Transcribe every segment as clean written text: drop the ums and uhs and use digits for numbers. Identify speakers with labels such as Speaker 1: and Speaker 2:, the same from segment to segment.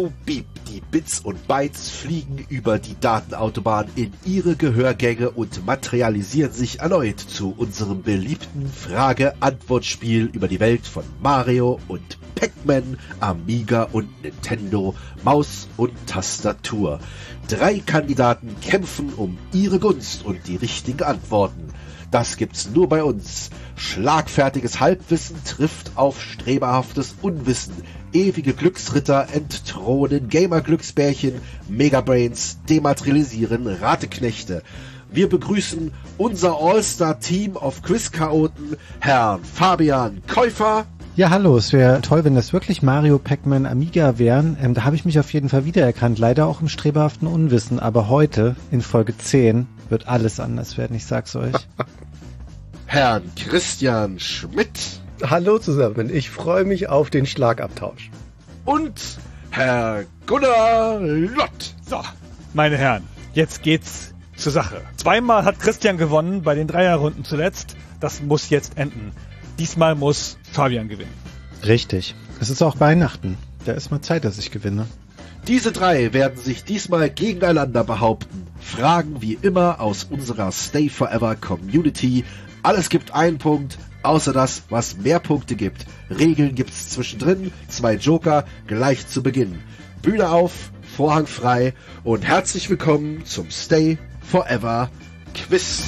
Speaker 1: boop, beep. Die Bits und Bytes fliegen über die Datenautobahn in ihre Gehörgänge und materialisieren sich erneut zu unserem beliebten Frage-Antwort-Spiel über die Welt von Mario und Pac-Man, Amiga und Nintendo, Maus und Tastatur. 3 Kandidaten kämpfen um ihre Gunst und die richtigen Antworten. Das gibt's nur bei uns. Schlagfertiges Halbwissen trifft auf streberhaftes Unwissen. Ewige Glücksritter entthronen Gamer-Glücksbärchen, Megabrains dematerialisieren Rateknechte. Wir begrüßen unser All-Star-Team of Quiz-Chaoten, Herrn Fabian Käufer.
Speaker 2: Ja, hallo, es wäre toll, wenn das wirklich Mario, Pac-Man, Amiga wären. Da habe ich mich auf jeden Fall wiedererkannt, leider auch im streberhaften Unwissen. Aber heute, in Folge 10, wird alles anders werden, ich sag's euch.
Speaker 1: Herrn Christian Schmidt.
Speaker 3: Hallo zusammen, ich freue mich auf den Schlagabtausch.
Speaker 1: Und Herr Gunnar Lott.
Speaker 4: So, meine Herren, jetzt geht's zur Sache. 2-mal hat Christian gewonnen bei den Dreierrunden zuletzt. Das muss jetzt enden. Diesmal muss Fabian gewinnen.
Speaker 2: Richtig. Es ist auch Weihnachten. Da ist mal Zeit, dass ich gewinne.
Speaker 1: Diese 3 werden sich diesmal gegeneinander behaupten. Fragen wie immer aus unserer Stay Forever Community. Alles gibt 1 Punkt, außer das, was mehr Punkte gibt. Regeln gibt's zwischendrin, 2 Joker gleich zu Beginn. Bühne auf, Vorhang frei und herzlich willkommen zum Stay Forever Quiz.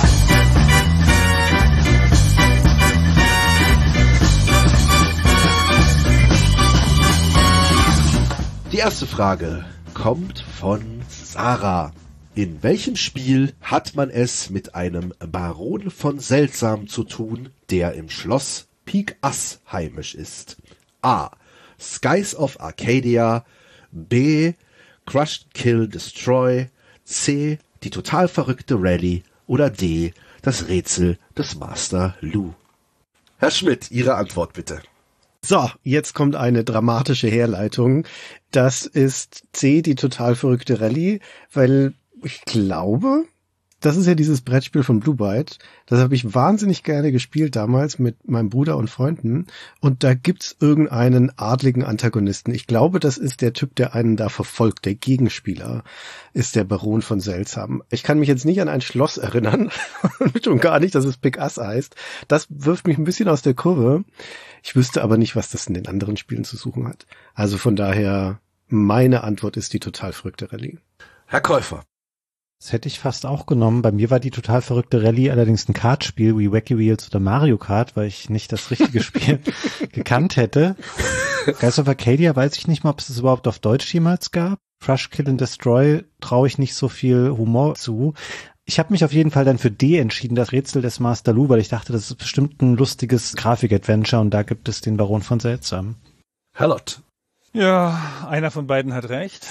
Speaker 1: Die erste Frage kommt von Sarah. In welchem Spiel hat man es mit einem Baron von Seltsam zu tun, der im Schloss Pik Ass heimisch ist? A. Skies of Arcadia. B. Crush, Kill, Destroy. C. Die total verrückte Rallye. Oder D. Das Rätsel des Master Lu. Herr Schmidt, Ihre Antwort bitte.
Speaker 3: So, jetzt kommt eine dramatische Herleitung. Das ist C, die total verrückte Rallye, weil ich glaube, das ist ja dieses Brettspiel von Blue Byte. Das habe ich wahnsinnig gerne gespielt damals mit meinem Bruder und Freunden. Und da gibt's irgendeinen adligen Antagonisten. Ich glaube, das ist der Typ, der einen da verfolgt. Der Gegenspieler ist der Baron von Seltsam. Ich kann mich jetzt nicht an ein Schloss erinnern. Und gar nicht, dass es Pik Ass heißt. Das wirft mich ein bisschen aus der Kurve. Ich wüsste aber nicht, was das in den anderen Spielen zu suchen hat. Also von daher, meine Antwort ist die total verrückte Rallye.
Speaker 1: Herr Käufer.
Speaker 2: Das hätte ich fast auch genommen. Bei mir war die total verrückte Rallye allerdings ein Kartspiel wie Wacky Wheels oder Mario Kart, weil ich nicht das richtige Spiel gekannt hätte. Skies of Arcadia weiß ich nicht mal, ob es das überhaupt auf Deutsch jemals gab. Crush, Kill and Destroy traue ich nicht so viel Humor zu. Ich habe mich auf jeden Fall dann für D entschieden, das Rätsel des Master Lu, weil ich dachte, das ist bestimmt ein lustiges Grafik-Adventure und da gibt es den Baron von Seltsam.
Speaker 1: Herr Lott.
Speaker 4: Ja, einer von beiden hat recht.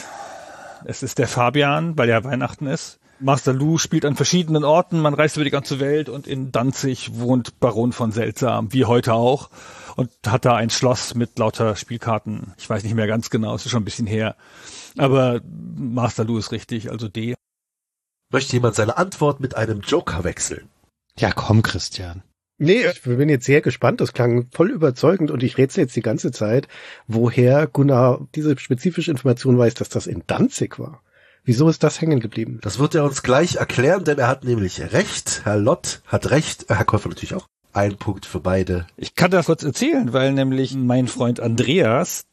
Speaker 4: Es ist der Fabian, weil ja Weihnachten ist. Master Lu spielt an verschiedenen Orten, man reist über die ganze Welt und in Danzig wohnt Baron von Seltsam, wie heute auch. Und hat da ein Schloss mit lauter Spielkarten. Ich weiß nicht mehr ganz genau, es ist schon ein bisschen her. Aber Master Lu ist richtig, also D.
Speaker 1: Möchte jemand seine Antwort mit einem Joker wechseln?
Speaker 2: Ja, komm, Christian.
Speaker 3: Nee, ich bin jetzt sehr gespannt. Das klang voll überzeugend und ich rätsel jetzt die ganze Zeit, woher Gunnar diese spezifische Information weiß, dass das in Danzig war. Wieso ist das hängen geblieben?
Speaker 1: Das wird er uns gleich erklären, denn er hat nämlich recht. Herr Lott hat recht, Herr Käufer natürlich auch. 1 Punkt für beide.
Speaker 4: Ich kann das kurz erzählen, weil nämlich mein Freund Andreas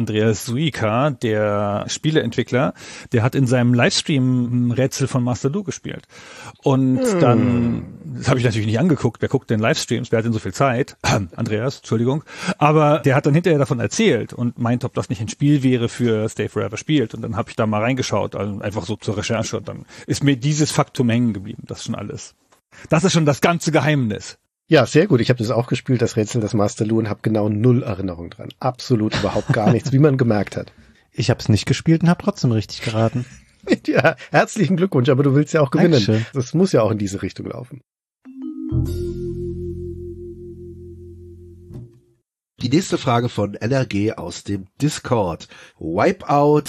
Speaker 4: Suika, der Spieleentwickler, der hat in seinem Livestream ein Rätsel von Master Lu gespielt. Und dann, das habe ich natürlich nicht angeguckt, wer guckt denn Livestreams, wer hat denn so viel Zeit? Andreas, Entschuldigung. Aber der hat dann hinterher davon erzählt und meint, ob das nicht ein Spiel wäre für Stay Forever spielt. Und dann habe ich da mal reingeschaut, also einfach so zur Recherche. Und dann ist mir dieses Faktum hängen geblieben. Das ist schon alles. Das ist schon das ganze Geheimnis.
Speaker 3: Ja, sehr gut. Ich habe das auch gespielt, das Rätsel des Master Lu, und habe genau 0 Erinnerung dran. Absolut überhaupt gar nichts, wie man gemerkt hat.
Speaker 2: Ich habe es nicht gespielt und habe trotzdem richtig geraten.
Speaker 3: Ja, herzlichen Glückwunsch, aber du willst ja auch gewinnen.
Speaker 2: Dankeschön.
Speaker 3: Das muss ja auch in diese Richtung laufen.
Speaker 1: Die nächste Frage von NRG aus dem Discord. Wipeout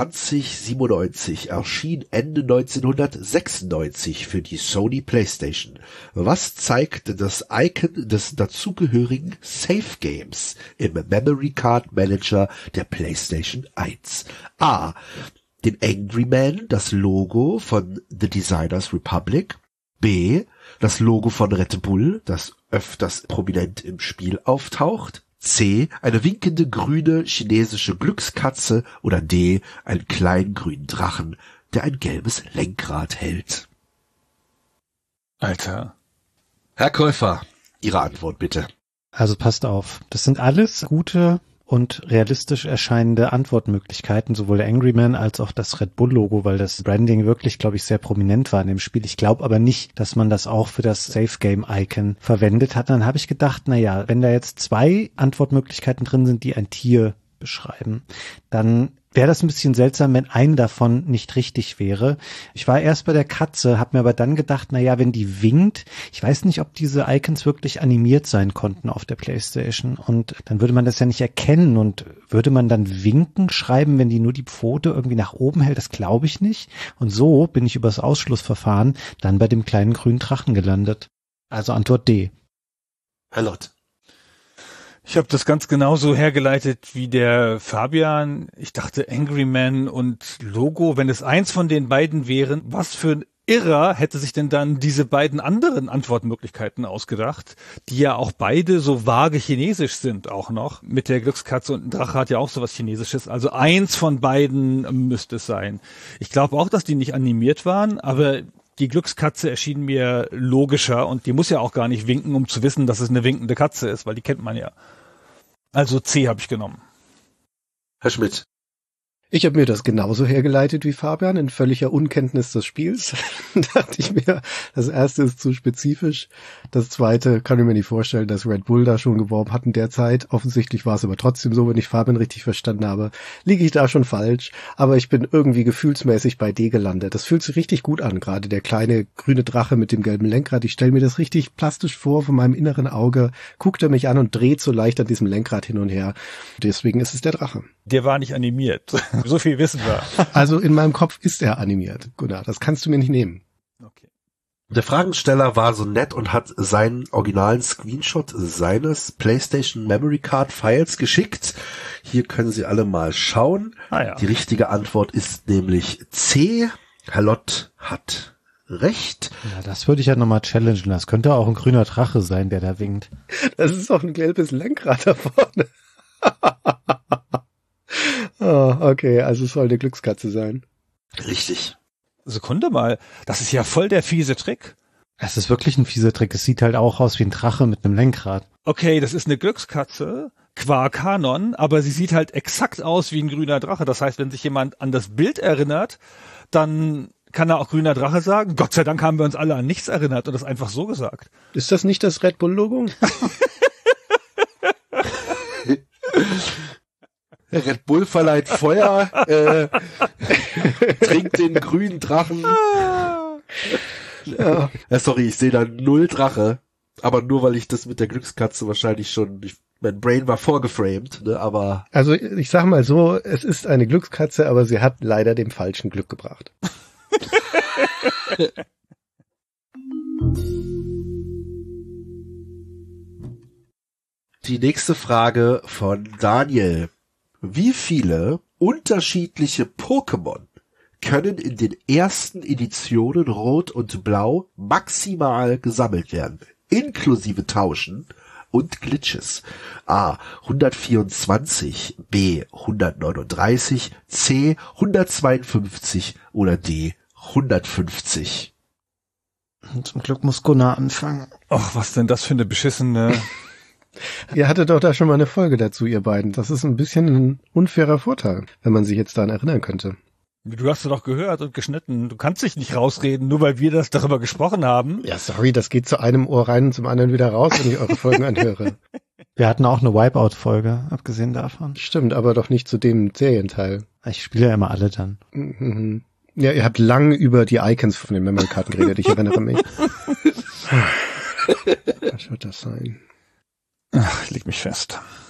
Speaker 1: 2097 erschien Ende 1996 für die Sony PlayStation. Was zeigt das Icon des dazugehörigen Save Games im Memory Card Manager der PlayStation 1? A. Den Angry Man, das Logo von The Designers Republic. B. Das Logo von Red Bull, das öfters prominent im Spiel auftaucht. C. Eine winkende grüne chinesische Glückskatze. Oder D. Einen kleinen grünen Drachen, der ein gelbes Lenkrad hält.
Speaker 4: Alter.
Speaker 1: Herr Käufer, Ihre Antwort bitte.
Speaker 2: Also passt auf. Das sind alles gute und realistisch erscheinende Antwortmöglichkeiten, sowohl der Angry Man als auch das Red Bull Logo, weil das Branding wirklich, glaube ich, sehr prominent war in dem Spiel. Ich glaube aber nicht, dass man das auch für das Safe Game Icon verwendet hat. Dann habe ich gedacht, wenn da jetzt 2 Antwortmöglichkeiten drin sind, die ein Tier beschreiben, dann wäre das ein bisschen seltsam, wenn eine davon nicht richtig wäre. Ich war erst bei der Katze, habe mir aber dann gedacht, wenn die winkt, ich weiß nicht, ob diese Icons wirklich animiert sein konnten auf der PlayStation und dann würde man das ja nicht erkennen und würde man dann winken schreiben, wenn die nur die Pfote irgendwie nach oben hält, das glaube ich nicht. Und so bin ich übers Ausschlussverfahren dann bei dem kleinen grünen Drachen gelandet. Also Antwort D.
Speaker 1: Herr Lott.
Speaker 4: Ich habe das ganz genauso hergeleitet wie der Fabian. Ich dachte Angry Man und Logo, wenn es eins von den beiden wären, was für ein Irrer hätte sich denn dann diese beiden anderen Antwortmöglichkeiten ausgedacht, die ja auch beide so vage chinesisch sind auch noch. Mit der Glückskatze und ein Drache hat ja auch sowas Chinesisches. Also eins von beiden müsste es sein. Ich glaube auch, dass die nicht animiert waren, aber die Glückskatze erschien mir logischer und die muss ja auch gar nicht winken, um zu wissen, dass es eine winkende Katze ist, weil die kennt man ja. Also C habe ich genommen.
Speaker 1: Herr Schmidt.
Speaker 3: Ich habe mir das genauso hergeleitet wie Fabian, in völliger Unkenntnis des Spiels. Dachte ich mir, das erste ist zu spezifisch. Das zweite kann ich mir nicht vorstellen, dass Red Bull da schon geworben hat in der Zeit. Offensichtlich war es aber trotzdem so, wenn ich Fabian richtig verstanden habe. Liege ich da schon falsch, aber ich bin irgendwie gefühlsmäßig bei D gelandet. Das fühlt sich richtig gut an, gerade der kleine grüne Drache mit dem gelben Lenkrad. Ich stelle mir das richtig plastisch vor von meinem inneren Auge, guckt er mich an und dreht so leicht an diesem Lenkrad hin und her. Deswegen ist es der Drache.
Speaker 4: Der war nicht animiert. So viel wissen wir.
Speaker 3: Also in meinem Kopf ist er animiert. Gunnar, das kannst du mir nicht nehmen.
Speaker 4: Okay.
Speaker 1: Der Fragensteller war so nett und hat seinen originalen Screenshot seines PlayStation Memory Card Files geschickt. Hier können Sie alle mal schauen.
Speaker 4: Ja.
Speaker 1: Die richtige Antwort ist nämlich C. Herr Lott hat recht.
Speaker 2: Ja, das würde ich ja nochmal challengen. Das könnte auch ein grüner Drache sein, der da winkt.
Speaker 3: Das ist doch ein gelbes Lenkrad da vorne. Oh, okay, also es soll eine Glückskatze sein.
Speaker 1: Richtig.
Speaker 4: Sekunde mal, das ist ja voll der fiese Trick.
Speaker 2: Es ist wirklich ein fieser Trick. Es sieht halt auch aus wie ein Drache mit einem Lenkrad.
Speaker 4: Okay, das ist eine Glückskatze, qua Kanon, aber sie sieht halt exakt aus wie ein grüner Drache. Das heißt, wenn sich jemand an das Bild erinnert, dann kann er auch grüner Drache sagen. Gott sei Dank haben wir uns alle an nichts erinnert und das einfach so gesagt.
Speaker 3: Ist das nicht das Red Bull-Logo?
Speaker 1: Red Bull verleiht Feuer, trinkt den grünen Drachen. Ja. Sorry, ich sehe da 0 Drache, aber nur weil ich das mit der Glückskatze wahrscheinlich schon, mein Brain war vorgeframed, ne, aber.
Speaker 3: Also ich sag mal so, es ist eine Glückskatze, aber sie hat leider dem falschen Glück gebracht.
Speaker 1: Die nächste Frage von Daniel. Wie viele unterschiedliche Pokémon können in den ersten Editionen Rot und Blau maximal gesammelt werden, inklusive Tauschen und Glitches? A. 124, B. 139, C. 152 oder D. 150?
Speaker 2: Zum Glück muss Gunnar anfangen.
Speaker 4: Ach, was denn das für eine beschissene...
Speaker 3: Ihr hattet doch da schon mal eine Folge dazu, ihr beiden. Das ist ein bisschen ein unfairer Vorteil, wenn man sich jetzt daran erinnern könnte.
Speaker 4: Du hast es doch gehört und geschnitten. Du kannst dich nicht rausreden, nur weil wir das darüber gesprochen haben.
Speaker 3: Ja, sorry, das geht zu einem Ohr rein und zum anderen wieder raus, wenn ich eure Folgen anhöre.
Speaker 2: Wir hatten auch eine Wipeout-Folge, abgesehen davon.
Speaker 3: Stimmt, aber doch nicht zu dem Serienteil.
Speaker 2: Ich spiele ja immer alle dann.
Speaker 3: Mhm. Ja, ihr habt lang über die Icons von den Memory-Karten geredet, ich erinnere mich. Was wird das sein?
Speaker 4: Ach, ich leg mich fest.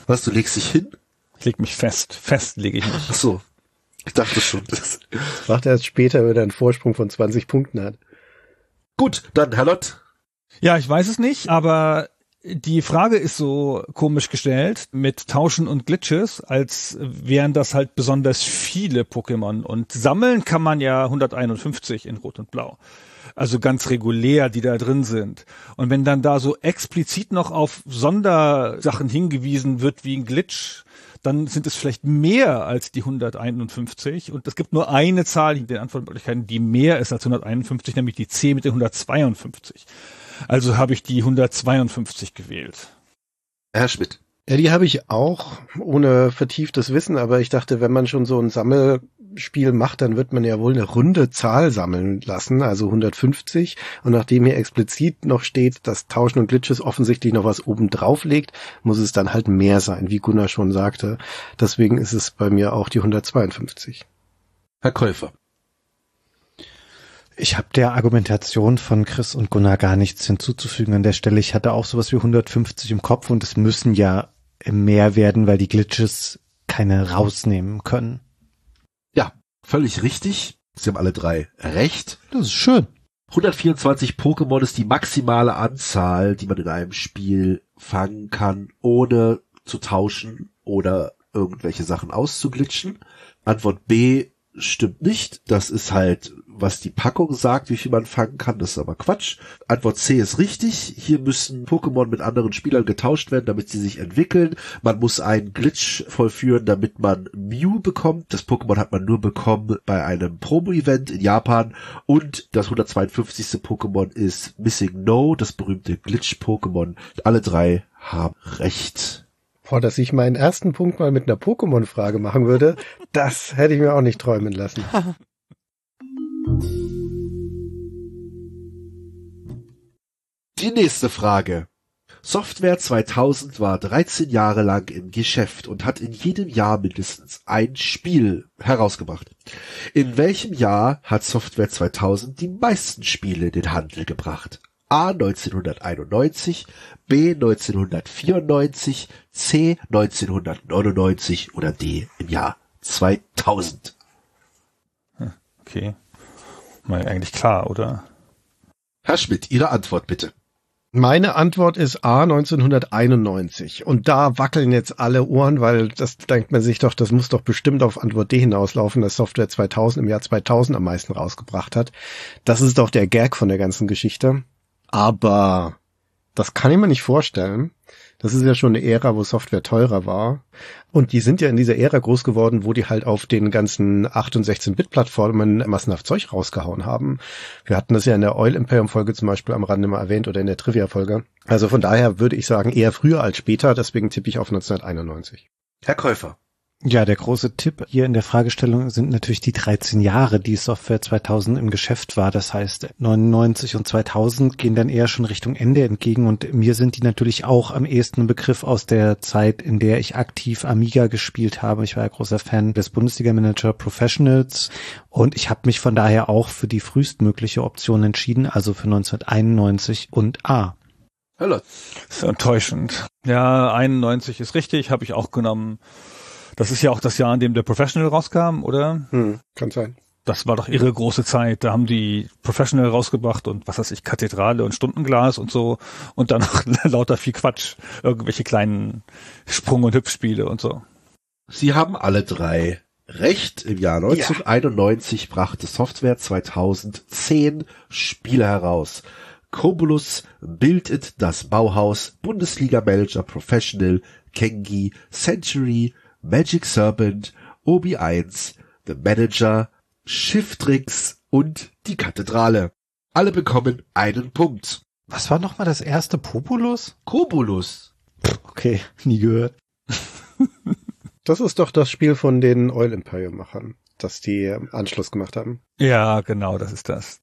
Speaker 1: Was, du legst dich hin?
Speaker 4: Ich leg mich fest. Fest lege ich mich.
Speaker 1: Ach so. Ich dachte schon.
Speaker 3: Das macht er erst später, wenn er einen Vorsprung von 20 Punkten hat.
Speaker 1: Gut, dann Herr Lott.
Speaker 4: Ja, ich weiß es nicht, aber die Frage ist so komisch gestellt mit Tauschen und Glitches, als wären das halt besonders viele Pokémon. Und sammeln kann man ja 151 in Rot und Blau. Also ganz regulär, die da drin sind. Und wenn dann da so explizit noch auf Sondersachen hingewiesen wird wie ein Glitch, dann sind es vielleicht mehr als die 151. Und es gibt nur eine Zahl in den Antwortmöglichkeiten, die mehr ist als 151, nämlich die C mit den 152. Also habe ich die 152 gewählt.
Speaker 1: Herr Schmidt.
Speaker 3: Ja, die habe ich auch, ohne vertieftes Wissen, aber ich dachte, wenn man schon so ein Sammelspiel macht, dann wird man ja wohl eine runde Zahl sammeln lassen, also 150. Und nachdem hier explizit noch steht, dass Tauschen und Glitches offensichtlich noch was oben drauf legt, muss es dann halt mehr sein, wie Gunnar schon sagte. Deswegen ist es bei mir auch die 152.
Speaker 1: Herr Käufer.
Speaker 2: Ich habe der Argumentation von Chris und Gunnar gar nichts hinzuzufügen an der Stelle. Ich hatte auch sowas wie 150 im Kopf und es müssen ja mehr werden, weil die Glitches keine rausnehmen können.
Speaker 1: Ja, völlig richtig. Sie haben alle drei recht.
Speaker 2: Das ist schön.
Speaker 1: 124 Pokémon ist die maximale Anzahl, die man in einem Spiel fangen kann, ohne zu tauschen oder irgendwelche Sachen auszuglitschen. Antwort B stimmt nicht. Das ist halt, was die Packung sagt, wie viel man fangen kann. Das ist aber Quatsch. Antwort C ist richtig. Hier müssen Pokémon mit anderen Spielern getauscht werden, damit sie sich entwickeln. Man muss einen Glitch vollführen, damit man Mew bekommt. Das Pokémon hat man nur bekommen bei einem Promo-Event in Japan. Und das 152. Pokémon ist Missing No, das berühmte Glitch-Pokémon. Alle drei haben recht.
Speaker 3: Boah, dass ich meinen ersten Punkt mal mit einer Pokémon-Frage machen würde, das hätte ich mir auch nicht träumen lassen.
Speaker 1: Die nächste Frage. Software 2000 war 13 Jahre lang im Geschäft und hat in jedem Jahr mindestens ein Spiel herausgebracht. In welchem Jahr hat Software 2000 die meisten Spiele in den Handel gebracht? A 1991, B 1994, C 1999 oder D im Jahr 2000.
Speaker 4: Okay. Mal eigentlich klar, oder?
Speaker 1: Herr Schmidt, Ihre Antwort bitte.
Speaker 3: Meine Antwort ist A 1991. Und da wackeln jetzt alle Ohren, weil das denkt man sich doch, das muss doch bestimmt auf Antwort D hinauslaufen, dass Software 2000 im Jahr 2000 am meisten rausgebracht hat. Das ist doch der Gag von der ganzen Geschichte. Aber das kann ich mir nicht vorstellen. Das ist ja schon eine Ära, wo Software teurer war. Und die sind ja in dieser Ära groß geworden, wo die halt auf den ganzen 8- und 16-Bit-Plattformen massenhaft Zeug rausgehauen haben. Wir hatten das ja in der Oil Imperium-Folge zum Beispiel am Rande mal erwähnt oder in der Trivia-Folge. Also von daher würde ich sagen, eher früher als später. Deswegen tippe ich auf 1991.
Speaker 1: Herr Käufer.
Speaker 2: Ja, der große Tipp hier in der Fragestellung sind natürlich die 13 Jahre, die Software 2000 im Geschäft war. Das heißt, 99 und 2000 gehen dann eher schon Richtung Ende entgegen und mir sind die natürlich auch am ehesten ein Begriff aus der Zeit, in der ich aktiv Amiga gespielt habe. Ich war ja großer Fan des Bundesliga-Manager Professionals und ich habe mich von daher auch für die frühestmögliche Option entschieden, also für 1991 und A.
Speaker 1: Hallo.
Speaker 4: Das ist enttäuschend. Ja, 91 ist richtig, habe ich auch genommen. Das ist ja auch das Jahr, in dem der Professional rauskam, oder?
Speaker 3: Kann sein.
Speaker 4: Das war doch irre große Zeit. Da haben die Professional rausgebracht und was weiß ich, Kathedrale und Stundenglas und so. Und dann noch lauter viel Quatsch. Irgendwelche kleinen Sprung- und Hüpfspiele und so.
Speaker 1: Sie haben alle drei recht. Im Jahr 1991 brachte Software 2010 Spiele heraus. Kobulus, Build It, das Bauhaus, Bundesliga-Manager Professional, Kengi, Century, Magic Serpent, Obi 1, The Manager, Shiftrix und die Kathedrale. Alle bekommen einen Punkt.
Speaker 2: Was war nochmal das erste Populus?
Speaker 1: Kobulus.
Speaker 2: Okay, nie gehört.
Speaker 3: Das ist doch das Spiel von den Oil Imperium-Machern, dass die Anschluss gemacht haben.
Speaker 4: Ja, genau, das ist das.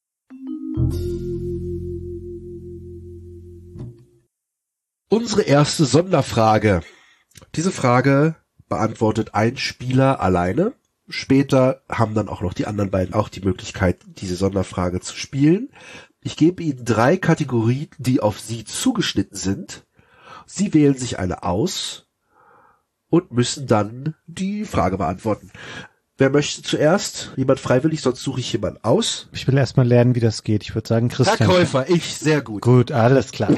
Speaker 1: Unsere erste Sonderfrage. Diese Frage beantwortet ein Spieler alleine. Später haben dann auch noch die anderen beiden auch die Möglichkeit, diese Sonderfrage zu spielen. Ich gebe Ihnen 3 Kategorien, die auf Sie zugeschnitten sind. Sie wählen sich eine aus und müssen dann die Frage beantworten. Wer möchte zuerst? Jemand freiwillig, sonst suche ich jemanden aus.
Speaker 2: Ich will erstmal lernen, wie das geht. Ich würde sagen, Christian.
Speaker 1: Herr Käufer, ich, sehr gut.
Speaker 2: Gut, alles klar.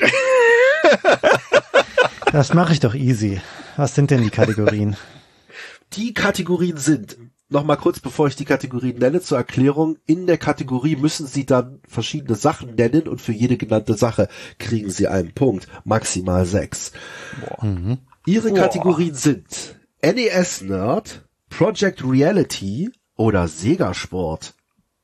Speaker 2: Das mache ich doch easy. Was sind denn die Kategorien?
Speaker 1: Die Kategorien sind, nochmal kurz bevor ich die Kategorien nenne, zur Erklärung, in der Kategorie müssen Sie dann verschiedene Sachen nennen und für jede genannte Sache kriegen Sie einen Punkt, maximal 6. Ihre Kategorien sind NES-Nerd, Project Reality oder Sega-Sport.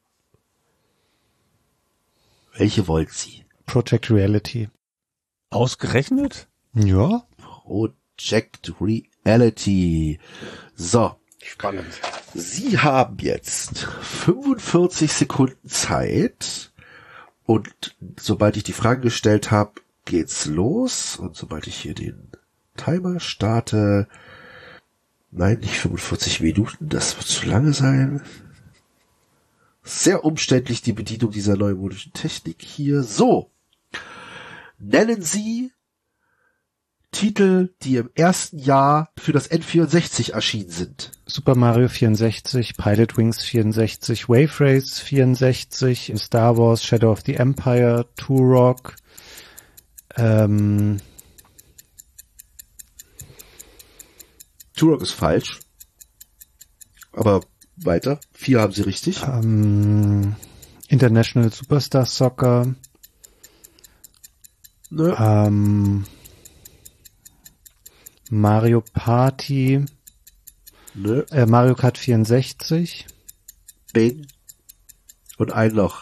Speaker 1: Welche wollen Sie?
Speaker 2: Project Reality.
Speaker 4: Ausgerechnet?
Speaker 2: Ja.
Speaker 1: Project Reality. So.
Speaker 3: Spannend.
Speaker 1: Sie haben jetzt 45 Sekunden Zeit und sobald ich die Fragen gestellt habe, geht's los und sobald ich hier den Timer starte, nein, nicht 45 Minuten, das wird zu lange sein. Sehr umständlich die Bedienung dieser neumodischen Technik hier. So, nennen Sie Titel, die im ersten Jahr für das N64 erschienen sind.
Speaker 2: Super Mario 64, Pilot Wings 64, Wave Race 64, Star Wars, Shadow of the Empire, Turok,
Speaker 1: Turok ist falsch. Aber weiter. 4 haben Sie richtig.
Speaker 2: International Superstar Soccer,
Speaker 1: Nö.
Speaker 2: Mario Party,
Speaker 1: Nö.
Speaker 2: Mario Kart 64,
Speaker 1: Bing. Und ein noch.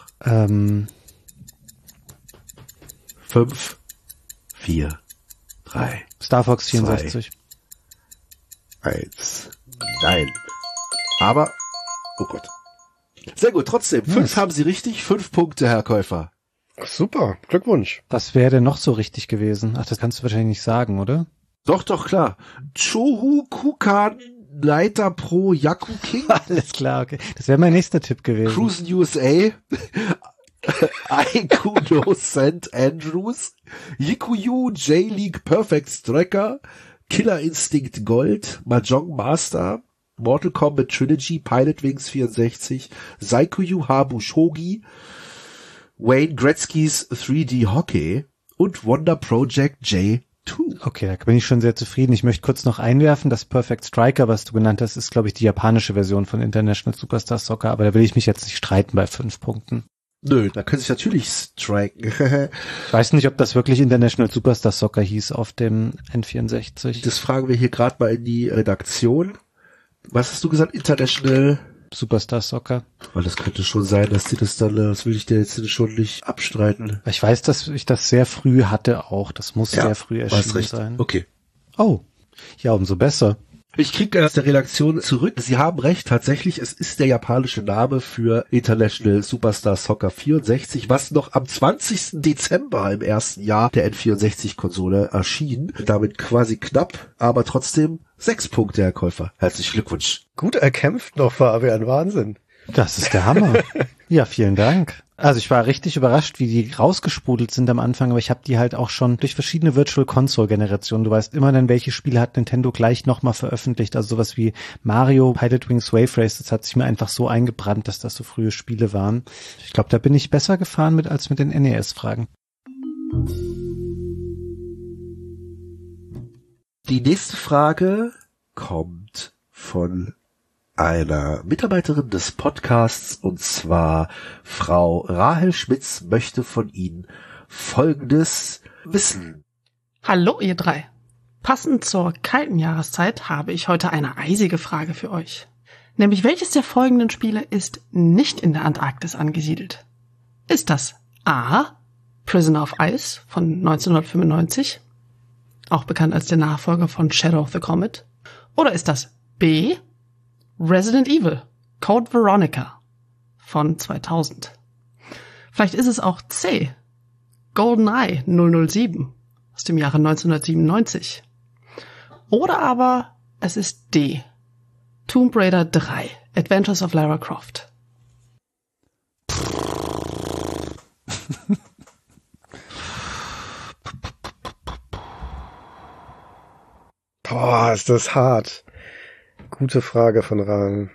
Speaker 1: 5, 4, 3,
Speaker 2: Star Fox 64.
Speaker 1: 1. Nein. Aber, oh Gott. Sehr gut, trotzdem. 5 haben Sie richtig, 5 Punkte, Herr Käufer.
Speaker 3: Ach, super, Glückwunsch.
Speaker 2: Was wäre denn noch so richtig gewesen? Ach, das kannst du wahrscheinlich nicht sagen, oder?
Speaker 1: Doch, klar. Chohu Kukan Leiter Pro Yaku King.
Speaker 2: Alles klar, okay. Das wäre mein nächster Tipp gewesen.
Speaker 1: Cruisen USA. Aikuno St. Andrews. Yikuyu J-League Perfect Striker. Killer Instinct Gold. Mahjong Master. Mortal Kombat Trilogy. Pilot Wings 64. Saikuyu Habu Shogi. Wayne Gretzky's 3D Hockey. Und Wonder Project J2.
Speaker 2: Okay, da bin ich schon sehr zufrieden. Ich möchte kurz noch einwerfen, das Perfect Striker, was du genannt hast, ist, glaube ich, die japanische Version von International Superstar Soccer, aber da will ich mich jetzt nicht streiten bei 5 Punkten.
Speaker 1: Nö, da können Sie natürlich striken.
Speaker 2: Ich weiß nicht, ob das wirklich International Superstar Soccer hieß auf dem N64.
Speaker 1: Das fragen wir hier gerade mal in die Redaktion. Was hast du gesagt? International
Speaker 2: Superstar Soccer.
Speaker 1: Weil das könnte schon sein, dass die das dann, das will ich dir jetzt schon nicht abstreiten.
Speaker 2: Ich weiß, dass ich das sehr früh hatte auch. Das muss sehr früh erschienen sein.
Speaker 1: Okay.
Speaker 2: Oh, ja, umso besser.
Speaker 1: Ich kriege aus der Redaktion zurück. Sie haben recht, tatsächlich, es ist der japanische Name für International Superstar Soccer 64, was noch am 20. Dezember im ersten Jahr der N64-Konsole erschien. Damit quasi knapp, aber trotzdem 6 Punkte, Herr Käufer. Herzlichen Glückwunsch.
Speaker 3: Gut erkämpft noch, Fabian, Wahnsinn.
Speaker 2: Das ist der Hammer. Ja, vielen Dank. Also ich war richtig überrascht, wie die rausgesprudelt sind am Anfang, aber ich habe die halt auch schon durch verschiedene Virtual Console Generationen. Du weißt immer dann, welche Spiele hat Nintendo gleich nochmal veröffentlicht. Also sowas wie Mario, Pilot Wings, Wave Race, das hat sich mir einfach so eingebrannt, dass das so frühe Spiele waren. Ich glaube, da bin ich besser gefahren als mit den NES-Fragen.
Speaker 1: Die nächste Frage kommt von einer Mitarbeiterin des Podcasts, und zwar Frau Rahel Schmitz möchte von Ihnen Folgendes wissen.
Speaker 5: Hallo ihr drei. Passend zur kalten Jahreszeit habe ich heute eine eisige Frage für euch. Nämlich, welches der folgenden Spiele ist nicht in der Antarktis angesiedelt? Ist das A. Prisoner of Ice von 1995, auch bekannt als der Nachfolger von Shadow of the Comet? Oder ist das B. Resident Evil, Code Veronica von 2000. Vielleicht ist es auch C. GoldenEye 007 aus dem Jahre 1997. Oder aber es ist D. Tomb Raider 3, Adventures of Lara Croft.
Speaker 3: Boah, ist das hart. Gute Frage von Ran.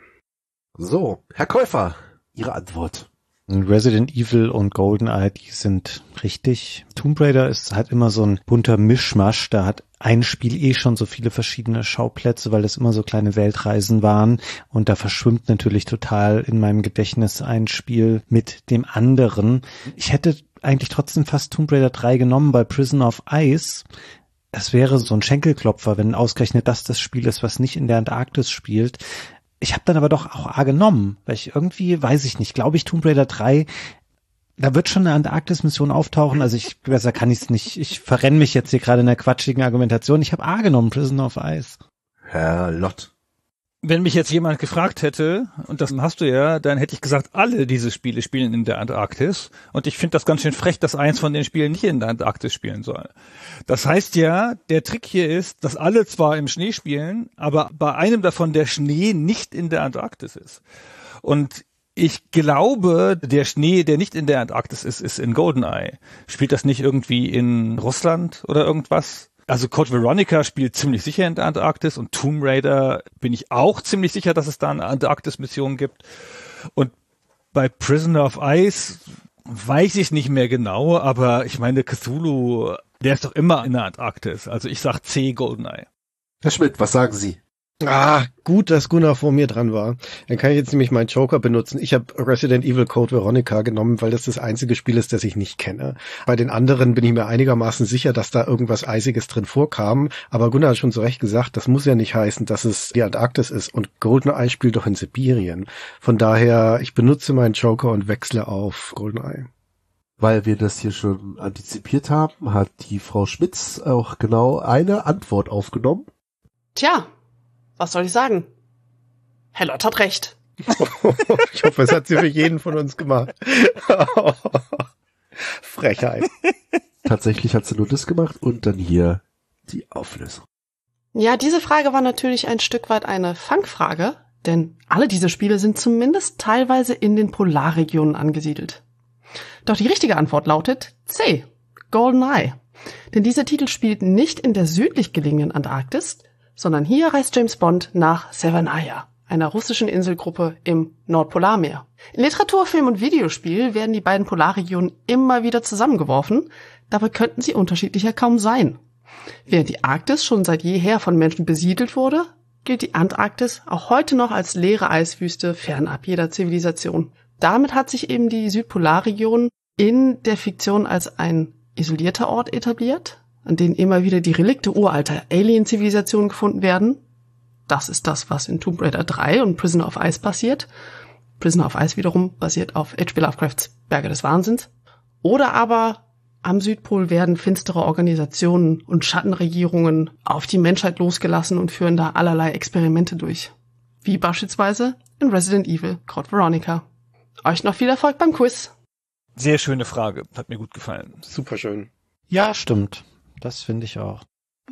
Speaker 1: So, Herr Käufer, Ihre Antwort.
Speaker 2: Resident Evil und GoldenEye, die sind richtig. Tomb Raider ist halt immer so ein bunter Mischmasch. Da hat ein Spiel schon so viele verschiedene Schauplätze, weil das immer so kleine Weltreisen waren. Und da verschwimmt natürlich total in meinem Gedächtnis ein Spiel mit dem anderen. Ich hätte eigentlich trotzdem fast Tomb Raider 3 genommen bei Prison of Ice. Es wäre so ein Schenkelklopfer, wenn ausgerechnet das Spiel ist, was nicht in der Antarktis spielt. Ich habe dann aber doch auch A genommen, weil ich irgendwie, weiß ich nicht, glaube ich, Tomb Raider 3, da wird schon eine Antarktis-Mission auftauchen, also besser kann ich es nicht, ich verrenne mich jetzt hier gerade in der quatschigen Argumentation. Ich habe A genommen, Prison of Ice.
Speaker 1: Herr Lott.
Speaker 4: Wenn mich jetzt jemand gefragt hätte, und das hast du ja, dann hätte ich gesagt, alle diese Spiele spielen in der Antarktis. Und ich finde das ganz schön frech, dass eins von den Spielen nicht in der Antarktis spielen soll. Das heißt ja, der Trick hier ist, dass alle zwar im Schnee spielen, aber bei einem davon der Schnee nicht in der Antarktis ist. Und ich glaube, der Schnee, der nicht in der Antarktis ist, ist in GoldenEye. Spielt das nicht irgendwie in Russland oder irgendwas? Also Code Veronica spielt ziemlich sicher in der Antarktis und Tomb Raider bin ich auch ziemlich sicher, dass es da eine Antarktis-Mission gibt. Und bei Prisoner of Ice weiß ich nicht mehr genau, aber ich meine Cthulhu, der ist doch immer in der Antarktis. Also ich sag C, GoldenEye.
Speaker 1: Herr Schmidt, was sagen Sie?
Speaker 3: Gut, dass Gunnar vor mir dran war. Dann kann ich jetzt nämlich meinen Joker benutzen. Ich habe Resident Evil Code Veronica genommen, weil das einzige Spiel ist, das ich nicht kenne. Bei den anderen bin ich mir einigermaßen sicher, dass da irgendwas Eisiges drin vorkam. Aber Gunnar hat schon zu Recht gesagt, das muss ja nicht heißen, dass es die Antarktis ist. Und GoldenEye spielt doch in Sibirien. Von daher, ich benutze meinen Joker und wechsle auf GoldenEye.
Speaker 1: Weil wir das hier schon antizipiert haben, hat die Frau Schmitz auch genau eine Antwort aufgenommen.
Speaker 5: Tja, was soll ich sagen? Herr Lott hat recht.
Speaker 3: Ich hoffe, es hat sie für jeden von uns gemacht. Frechheit.
Speaker 1: Tatsächlich hat sie nur das gemacht und dann hier die Auflösung.
Speaker 5: Ja, diese Frage war natürlich ein Stück weit eine Fangfrage, denn alle diese Spiele sind zumindest teilweise in den Polarregionen angesiedelt. Doch die richtige Antwort lautet C, GoldenEye. Denn dieser Titel spielt nicht in der südlich gelegenen Antarktis, sondern hier reist James Bond nach Severnaya, einer russischen Inselgruppe im Nordpolarmeer. In Literatur, Film und Videospiel werden die beiden Polarregionen immer wieder zusammengeworfen, dabei könnten sie unterschiedlicher kaum sein. Während die Arktis schon seit jeher von Menschen besiedelt wurde, gilt die Antarktis auch heute noch als leere Eiswüste fernab jeder Zivilisation. Damit hat sich eben die Südpolarregion in der Fiktion als ein isolierter Ort etabliert, an denen immer wieder die Relikte uralter Alien-Zivilisationen gefunden werden. Das ist das, was in Tomb Raider 3 und Prisoner of Ice passiert. Prisoner of Ice wiederum basiert auf H.P. Lovecrafts Berge des Wahnsinns. Oder aber am Südpol werden finstere Organisationen und Schattenregierungen auf die Menschheit losgelassen und führen da allerlei Experimente durch. Wie beispielsweise in Resident Evil Code Veronica. Euch noch viel Erfolg beim Quiz.
Speaker 4: Sehr schöne Frage, hat mir gut gefallen.
Speaker 3: Superschön.
Speaker 2: Ja, stimmt. Das finde ich auch.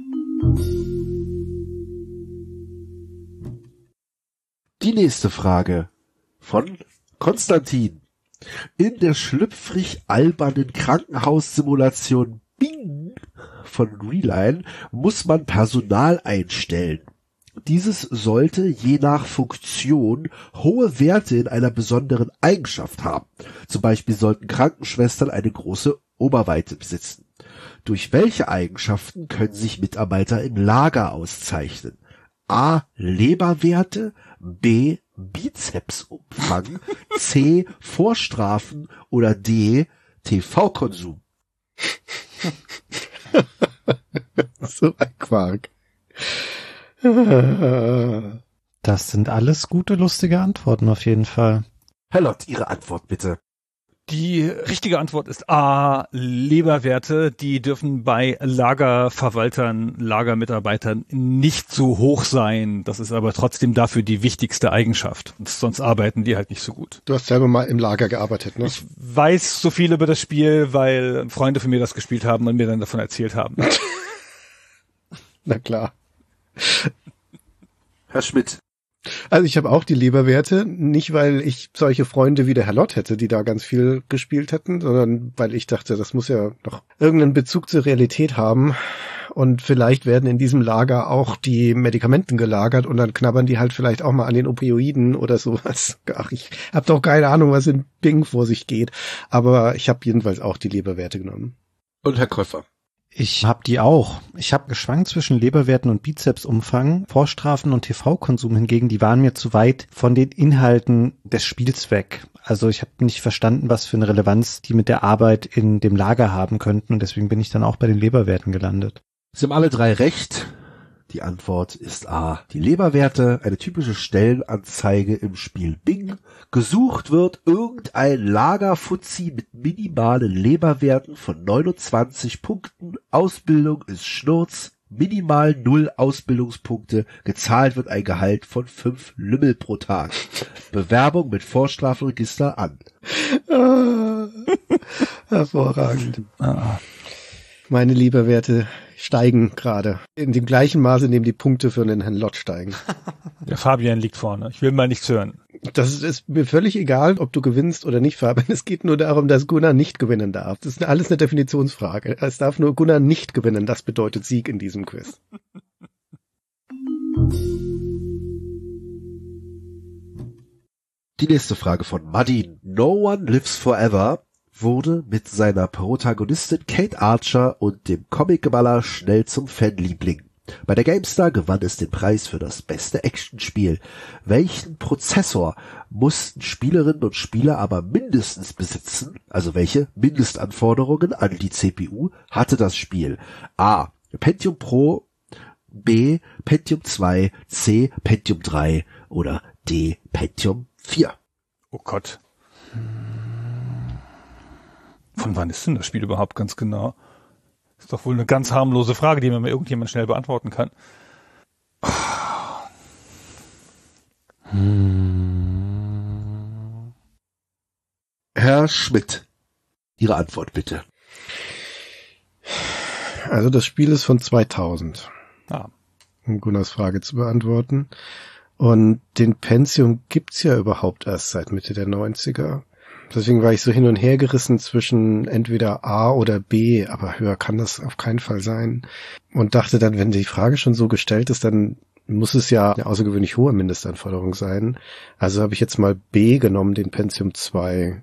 Speaker 1: Die nächste Frage von Konstantin. In der schlüpfrig albernen Krankenhaussimulation Bing von Reline muss man Personal einstellen. Dieses sollte je nach Funktion hohe Werte in einer besonderen Eigenschaft haben. Zum Beispiel sollten Krankenschwestern eine große Oberweite besitzen. Durch welche Eigenschaften können sich Mitarbeiter im Lager auszeichnen? A. Leberwerte, B. Bizepsumfang, C. Vorstrafen oder D. TV-Konsum?
Speaker 3: So ein Quark.
Speaker 2: Das sind alles gute, lustige Antworten auf jeden Fall.
Speaker 1: Herr Lott, Ihre Antwort bitte.
Speaker 4: Die richtige Antwort ist A, Leberwerte. Die dürfen bei Lagerverwaltern, Lagermitarbeitern nicht so hoch sein. Das ist aber trotzdem dafür die wichtigste Eigenschaft. Sonst arbeiten die halt nicht so gut.
Speaker 3: Du hast selber mal im Lager gearbeitet, ne?
Speaker 4: Ich weiß so viel über das Spiel, weil Freunde von mir das gespielt haben und mir dann davon erzählt haben.
Speaker 3: Na klar.
Speaker 1: Herr Schmidt.
Speaker 3: Also ich habe auch die Leberwerte, nicht weil ich solche Freunde wie der Herr Lott hätte, die da ganz viel gespielt hätten, sondern weil ich dachte, das muss ja noch irgendeinen Bezug zur Realität haben. Und vielleicht werden in diesem Lager auch die Medikamenten gelagert und dann knabbern die halt vielleicht auch mal an den Opioiden oder sowas. Ach, ich habe doch keine Ahnung, was in Bing vor sich geht. Aber ich habe jedenfalls auch die Leberwerte genommen.
Speaker 1: Und Herr Käufer?
Speaker 2: Ich habe die auch. Ich habe geschwankt zwischen Leberwerten und Bizepsumfang. Vorstrafen und TV-Konsum hingegen, die waren mir zu weit von den Inhalten des Spiels weg. Also ich habe nicht verstanden, was für eine Relevanz die mit der Arbeit in dem Lager haben könnten und deswegen bin ich dann auch bei den Leberwerten gelandet.
Speaker 1: Sie haben alle drei recht. Die Antwort ist A. Die Leberwerte, eine typische Stellenanzeige im Spiel Bing. Gesucht wird irgendein Lagerfuzzi mit minimalen Leberwerten von 29 Punkten. Ausbildung ist Schnurz. Minimal 0 Ausbildungspunkte. Gezahlt wird ein Gehalt von 5 Lümmel pro Tag. Bewerbung mit Vorstrafenregister an.
Speaker 3: Hervorragend. Meine Leberwerte steigen gerade. In dem gleichen Maße, in dem die Punkte für den Herrn Lott steigen.
Speaker 4: Der Fabian liegt vorne. Ich will mal nichts hören.
Speaker 3: Das ist mir völlig egal, ob du gewinnst oder nicht, Fabian. Es geht nur darum, dass Gunnar nicht gewinnen darf. Das ist alles eine Definitionsfrage. Es darf nur Gunnar nicht gewinnen. Das bedeutet Sieg in diesem Quiz.
Speaker 1: Die nächste Frage von Madin. No One Lives Forever wurde mit seiner Protagonistin Kate Archer und dem Comicgeballer schnell zum Fanliebling. Bei der GameStar gewann es den Preis für das beste Actionspiel. Welchen Prozessor mussten Spielerinnen und Spieler aber mindestens besitzen, also welche Mindestanforderungen an die CPU hatte das Spiel? A. Pentium Pro, B. Pentium 2, C. Pentium 3 oder D. Pentium 4.
Speaker 4: Oh Gott. Von wann ist denn das Spiel überhaupt ganz genau? Ist doch wohl eine ganz harmlose Frage, die mir mal irgendjemand schnell beantworten kann.
Speaker 1: Herr Schmidt, Ihre Antwort bitte.
Speaker 3: Also das Spiel ist von 2000.
Speaker 4: Ah.
Speaker 3: Um Gunnars Frage zu beantworten. Und den Pentium gibt's ja überhaupt erst seit Mitte der 90er. Deswegen war ich so hin und her gerissen zwischen entweder A oder B, aber höher kann das auf keinen Fall sein. Und dachte dann, wenn die Frage schon so gestellt ist, dann muss es ja eine außergewöhnlich hohe Mindestanforderung sein. Also habe ich jetzt mal B genommen, den Pentium 2.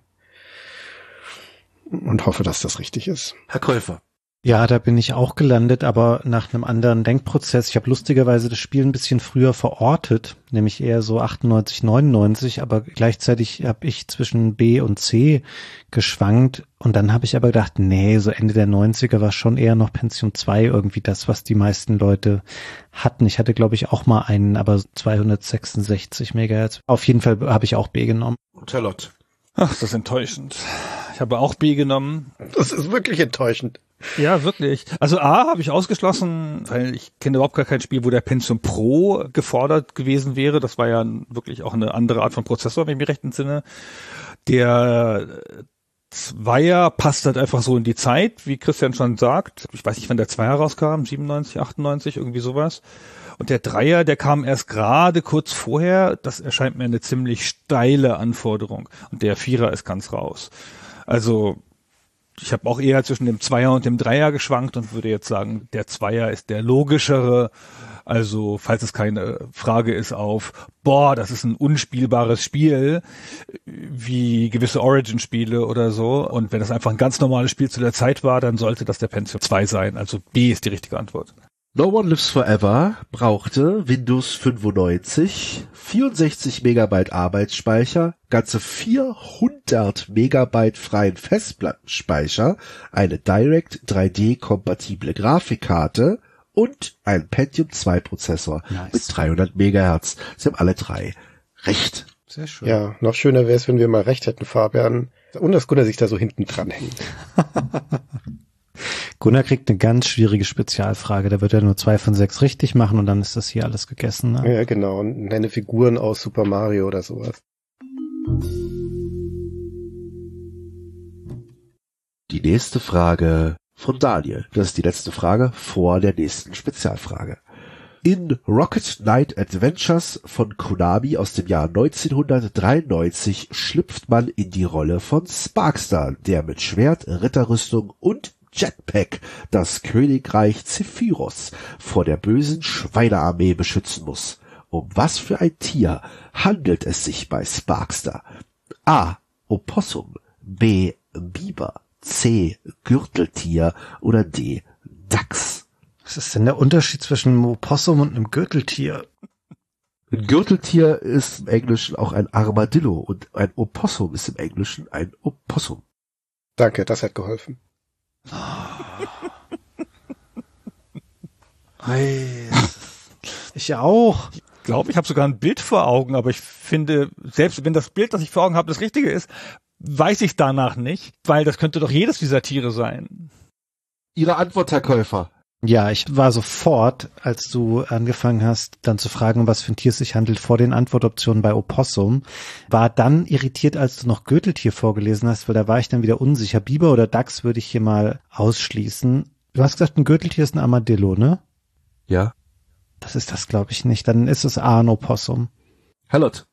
Speaker 3: Und hoffe, dass das richtig ist.
Speaker 1: Herr Käufer.
Speaker 2: Ja, da bin ich auch gelandet, aber nach einem anderen Denkprozess. Ich habe lustigerweise das Spiel ein bisschen früher verortet, nämlich eher so 98, 99, aber gleichzeitig habe ich zwischen B und C geschwankt und dann habe ich aber gedacht, nee, so Ende der 90er war schon eher noch Pentium 2 irgendwie das, was die meisten Leute hatten. Ich hatte, glaube ich, auch mal einen, aber 266 Megahertz. Auf jeden Fall habe ich auch B genommen.
Speaker 1: Und Herr Lott.
Speaker 4: Ach, das ist enttäuschend. Ich habe auch B genommen.
Speaker 3: Das ist wirklich enttäuschend.
Speaker 4: Ja, wirklich. Also A habe ich ausgeschlossen, weil ich kenne überhaupt gar kein Spiel, wo der Pentium Pro gefordert gewesen wäre. Das war ja wirklich auch eine andere Art von Prozessor, wenn ich mich recht entsinne. Der Zweier passt halt einfach so in die Zeit, wie Christian schon sagt. Ich weiß nicht, wann der Zweier rauskam, 97, 98, irgendwie sowas. Und der Dreier, der kam erst gerade kurz vorher. Das erscheint mir eine ziemlich steile Anforderung. Und der Vierer ist ganz raus. Also ich habe auch eher zwischen dem Zweier und dem Dreier geschwankt und würde jetzt sagen, der Zweier ist der logischere. Also falls es keine Frage ist auf, das ist ein unspielbares Spiel, wie gewisse Origin-Spiele oder so. Und wenn das einfach ein ganz normales Spiel zu der Zeit war, dann sollte das der Pentium 2 sein. Also B ist die richtige Antwort.
Speaker 1: No One Lives Forever brauchte Windows 95, 64 Megabyte Arbeitsspeicher, ganze 400 Megabyte freien Festplattenspeicher, eine Direct 3D kompatible Grafikkarte und einen Pentium 2 Prozessor mit 300 Megahertz. Sie haben alle drei recht.
Speaker 2: Sehr schön.
Speaker 3: Ja, noch schöner wäre es, wenn wir mal recht hätten, Fabian. Und dass Gunnar sich da so hinten dran hängt.
Speaker 2: Gunnar kriegt eine ganz schwierige Spezialfrage. Da wird er nur 2 von 6 richtig machen und dann ist das hier alles gegessen. Ne?
Speaker 3: Ja, genau. Und nenne Figuren aus Super Mario oder sowas.
Speaker 1: Die nächste Frage von Daniel. Das ist die letzte Frage vor der nächsten Spezialfrage. In Rocket Knight Adventures von Konami aus dem Jahr 1993 schlüpft man in die Rolle von Sparkster, der mit Schwert, Ritterrüstung und Jetpack das Königreich Zephyros vor der bösen Schweinearmee beschützen muss. Um was für ein Tier handelt es sich bei Sparkster? A. Opossum, B. Biber, C. Gürteltier oder D. Dachs?
Speaker 2: Was ist denn der Unterschied zwischen einem Opossum und einem Gürteltier?
Speaker 1: Ein Gürteltier ist im Englischen auch ein Armadillo und ein Opossum ist im Englischen ein Opossum.
Speaker 3: Danke, das hat geholfen.
Speaker 2: Ich auch.
Speaker 4: Ich glaube, ich habe sogar ein Bild vor Augen, aber ich finde, selbst wenn das Bild, das ich vor Augen habe, das Richtige ist, weiß ich danach nicht, weil das könnte doch jedes dieser Tiere sein.
Speaker 1: Ihre Antwort, Herr Käufer?
Speaker 2: Ja, ich war sofort, als du angefangen hast, dann zu fragen, um was für ein Tier es sich handelt, vor den Antwortoptionen bei Opossum, war dann irritiert, als du noch Gürteltier vorgelesen hast, weil da war ich dann wieder unsicher. Biber oder Dachs würde ich hier mal ausschließen. Du hast gesagt, ein Gürteltier ist ein Armadillo, ne?
Speaker 1: Ja.
Speaker 2: Das ist das, glaube ich, nicht. Dann ist es A, ein Opossum.
Speaker 1: Herr Lott?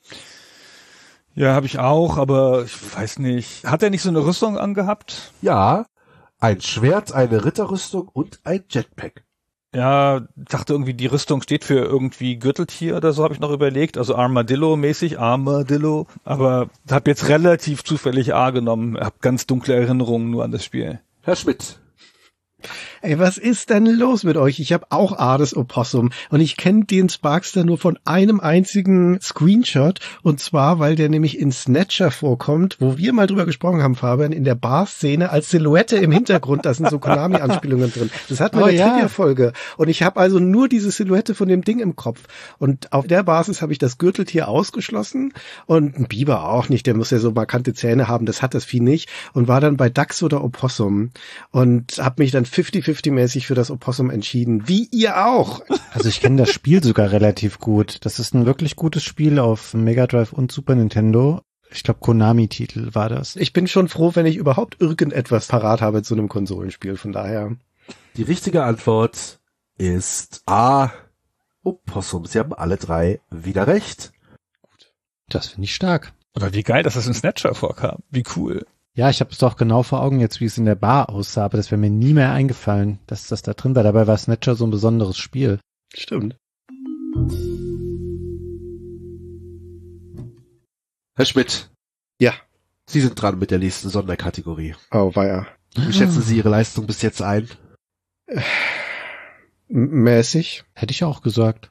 Speaker 4: Ja, habe ich auch, aber ich weiß nicht. Hat er nicht so eine Rüstung angehabt?
Speaker 1: Ja. Ein Schwert, eine Ritterrüstung und ein Jetpack.
Speaker 4: Ja, dachte irgendwie, die Rüstung steht für irgendwie Gürteltier oder so, habe ich noch überlegt. Also Armadillo-mäßig, Armadillo. Aber habe jetzt relativ zufällig A genommen. Hab ganz dunkle Erinnerungen nur an das Spiel.
Speaker 1: Herr Schmidt?
Speaker 3: Ey, was ist denn los mit euch? Ich habe auch A, das Opossum, und ich kenne den Sparkster nur von einem einzigen Screenshot, und zwar, weil der nämlich in Snatcher vorkommt, wo wir mal drüber gesprochen haben, Fabian, in der Bar-Szene als Silhouette im Hintergrund, da sind so Konami-Anspielungen drin. Das hatten wir in der Trivia-Folge, und ich habe also nur diese Silhouette von dem Ding im Kopf, und auf der Basis habe ich das Gürteltier ausgeschlossen und ein Biber auch nicht, der muss ja so markante Zähne haben, das hat das Vieh nicht, und war dann bei Dachs oder Opossum und habe mich dann 50-50-mäßig für das Opossum entschieden. Wie ihr auch.
Speaker 2: Also ich kenne das Spiel sogar relativ gut. Das ist ein wirklich gutes Spiel auf Mega Drive und Super Nintendo. Ich glaube, Konami-Titel war das.
Speaker 3: Ich bin schon froh, wenn ich überhaupt irgendetwas parat habe zu einem Konsolenspiel. Von daher.
Speaker 1: Die richtige Antwort ist A. Opossum. Sie haben alle drei wieder recht.
Speaker 2: Das finde ich stark.
Speaker 4: Oder wie geil, dass das in Snatcher vorkam. Wie cool.
Speaker 2: Ja, ich habe es doch genau vor Augen jetzt, wie es in der Bar aussah, aber das wäre mir nie mehr eingefallen, dass das da drin war. Dabei war Snatcher so ein besonderes Spiel.
Speaker 3: Stimmt.
Speaker 1: Herr Schmidt.
Speaker 3: Ja.
Speaker 1: Sie sind dran mit der nächsten Sonderkategorie.
Speaker 3: Oh, weia.
Speaker 1: Wie schätzen Sie Ihre Leistung bis jetzt ein?
Speaker 3: Mäßig.
Speaker 2: Hätte ich auch gesagt.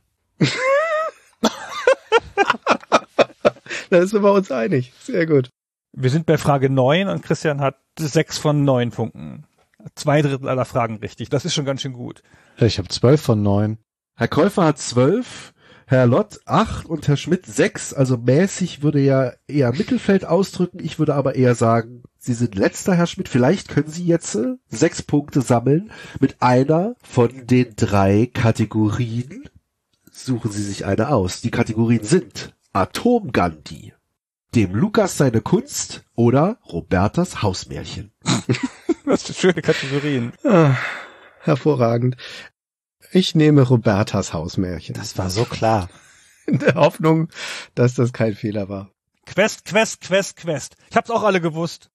Speaker 3: Da sind wir uns einig. Sehr gut.
Speaker 4: Wir sind bei Frage 9 und Christian hat 6 von 9 Punkten. 2/3 aller Fragen richtig. Das ist schon ganz schön gut.
Speaker 2: Ich habe 12 von 9.
Speaker 1: Herr Käufer hat 12, Herr Lott 8 und Herr Schmidt 6. Also mäßig würde ja eher Mittelfeld ausdrücken. Ich würde aber eher sagen, Sie sind letzter, Herr Schmidt. Vielleicht können Sie jetzt 6 Punkte sammeln mit einer von den 3 Kategorien. Suchen Sie sich eine aus. Die Kategorien sind Atom Gandhi, dem Lukas seine Kunst oder Robertas Hausmärchen.
Speaker 4: Was für schöne Kategorien.
Speaker 3: Ah, hervorragend. Ich nehme Robertas Hausmärchen.
Speaker 2: Das war so klar.
Speaker 3: In der Hoffnung, dass das kein Fehler war.
Speaker 4: Quest. Ich hab's auch alle gewusst.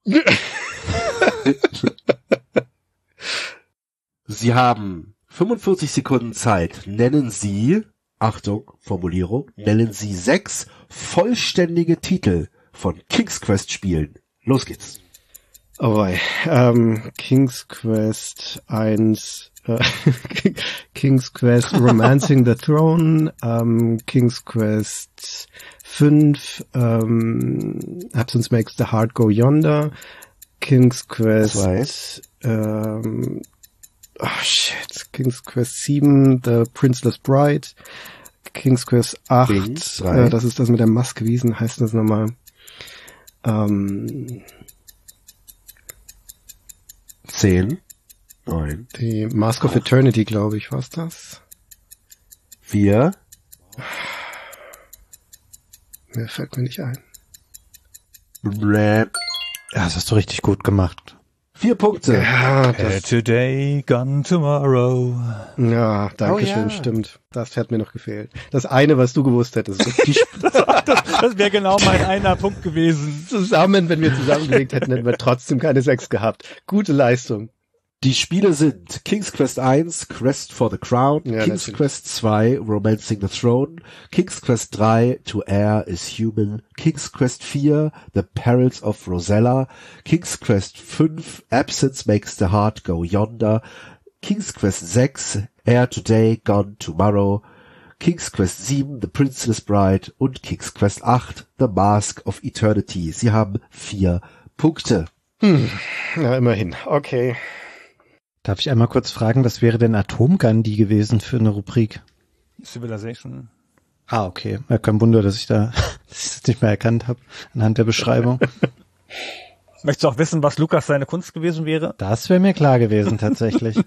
Speaker 1: Sie haben 45 Sekunden Zeit. Nennen Sie, Achtung, Formulierung, nennen Sie 6 vollständige Titel von King's Quest Spielen. Los geht's.
Speaker 3: Oh boy. King's Quest 1, King's Quest Romancing the Throne, King's Quest 5, Absence Makes the Heart Go Yonder, King's Quest, King's Quest 7, The Princeless Bride, King's Quest 8, das ist das mit der Maske, wie heißt das nochmal?
Speaker 1: 10, 9.
Speaker 3: Die Mask of Eternity, glaube ich, war's das?
Speaker 1: 4.
Speaker 3: Mir fällt mir nicht ein.
Speaker 2: Ja, das hast du richtig gut gemacht.
Speaker 1: 4 Punkte.
Speaker 3: Ja,
Speaker 4: Today, gone tomorrow.
Speaker 3: Ja, danke schön, stimmt. Das hat mir noch gefehlt. Das eine, was du gewusst hättest.
Speaker 4: Das wäre genau mein einer Punkt gewesen.
Speaker 3: Zusammen, wenn wir zusammengelegt hätten, hätten wir trotzdem keine 6 gehabt. Gute Leistung.
Speaker 1: Die Spiele sind King's Quest 1, Quest for the Crown,
Speaker 3: Ja,
Speaker 1: King's
Speaker 3: natürlich.
Speaker 1: Quest 2, Romancing the Throne, King's Quest 3, To Err is Human, King's Quest 4, The Perils of Rosella, King's Quest 5, Absence Makes the Heart Go Yonder, King's Quest 6, Air Today, Gone Tomorrow, King's Quest 7, The Princess Bride und King's Quest 8, The Mask of Eternity. Sie haben 4 Punkte.
Speaker 3: Na, immerhin. Okay.
Speaker 2: Darf ich einmal kurz fragen, was wäre denn Atomgandhi gewesen für eine Rubrik?
Speaker 4: Civilization.
Speaker 2: Ah, okay. Ja, kein Wunder, dass ich das nicht mehr erkannt habe anhand der Beschreibung.
Speaker 4: Möchtest du auch wissen, was Lukas seine Kunst gewesen wäre?
Speaker 2: Das wäre mir klar gewesen, tatsächlich.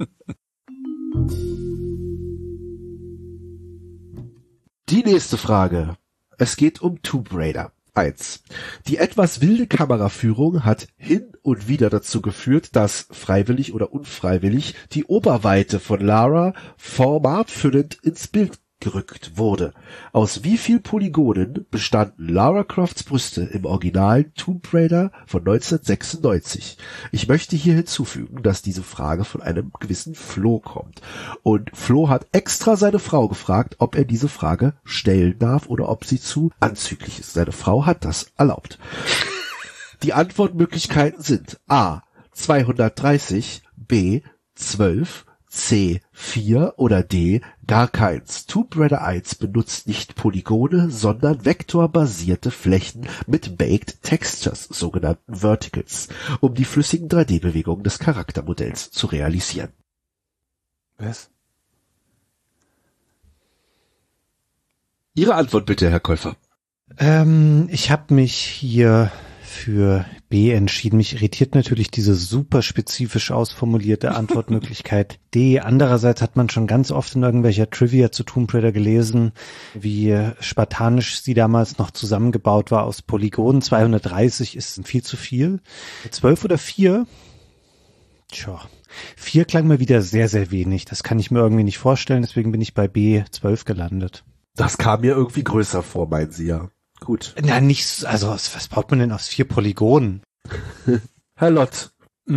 Speaker 1: Die nächste Frage. Es geht um Tomb Raider 1. Die etwas wilde Kameraführung hat hin und wieder dazu geführt, dass, freiwillig oder unfreiwillig, die Oberweite von Lara formatfüllend ins Bild gerückt wurde. Aus wie viel Polygonen bestanden Lara Crofts Brüste im originalen Tomb Raider von 1996? Ich möchte hier hinzufügen, dass diese Frage von einem gewissen Flo kommt. Und Flo hat extra seine Frau gefragt, ob er diese Frage stellen darf oder ob sie zu anzüglich ist. Seine Frau hat das erlaubt. Die Antwortmöglichkeiten sind A. 230, B. 12, C. 4 oder D. Gar keins. Tomb Raider 1 benutzt nicht Polygone, sondern vektorbasierte Flächen mit Baked Textures, sogenannten Verticals, um die flüssigen 3D-Bewegungen des Charaktermodells zu realisieren.
Speaker 4: Was?
Speaker 1: Ihre Antwort bitte, Herr Käufer.
Speaker 2: Ich habe mich hier für B entschieden. Mich irritiert natürlich diese super spezifisch ausformulierte Antwortmöglichkeit D. Andererseits hat man schon ganz oft in irgendwelcher Trivia zu Tomb Raider gelesen, wie spartanisch sie damals noch zusammengebaut war aus Polygonen. 230 ist viel zu viel. 12 oder 4? Tja, 4 klang mir wieder sehr, sehr wenig. Das kann ich mir irgendwie nicht vorstellen, deswegen bin ich bei B 12 gelandet.
Speaker 1: Das kam mir irgendwie größer vor, meinen Sie ja. Gut.
Speaker 2: Na, nicht, also was baut man denn aus 4 Polygonen?
Speaker 1: Herr Lott.
Speaker 4: Ja,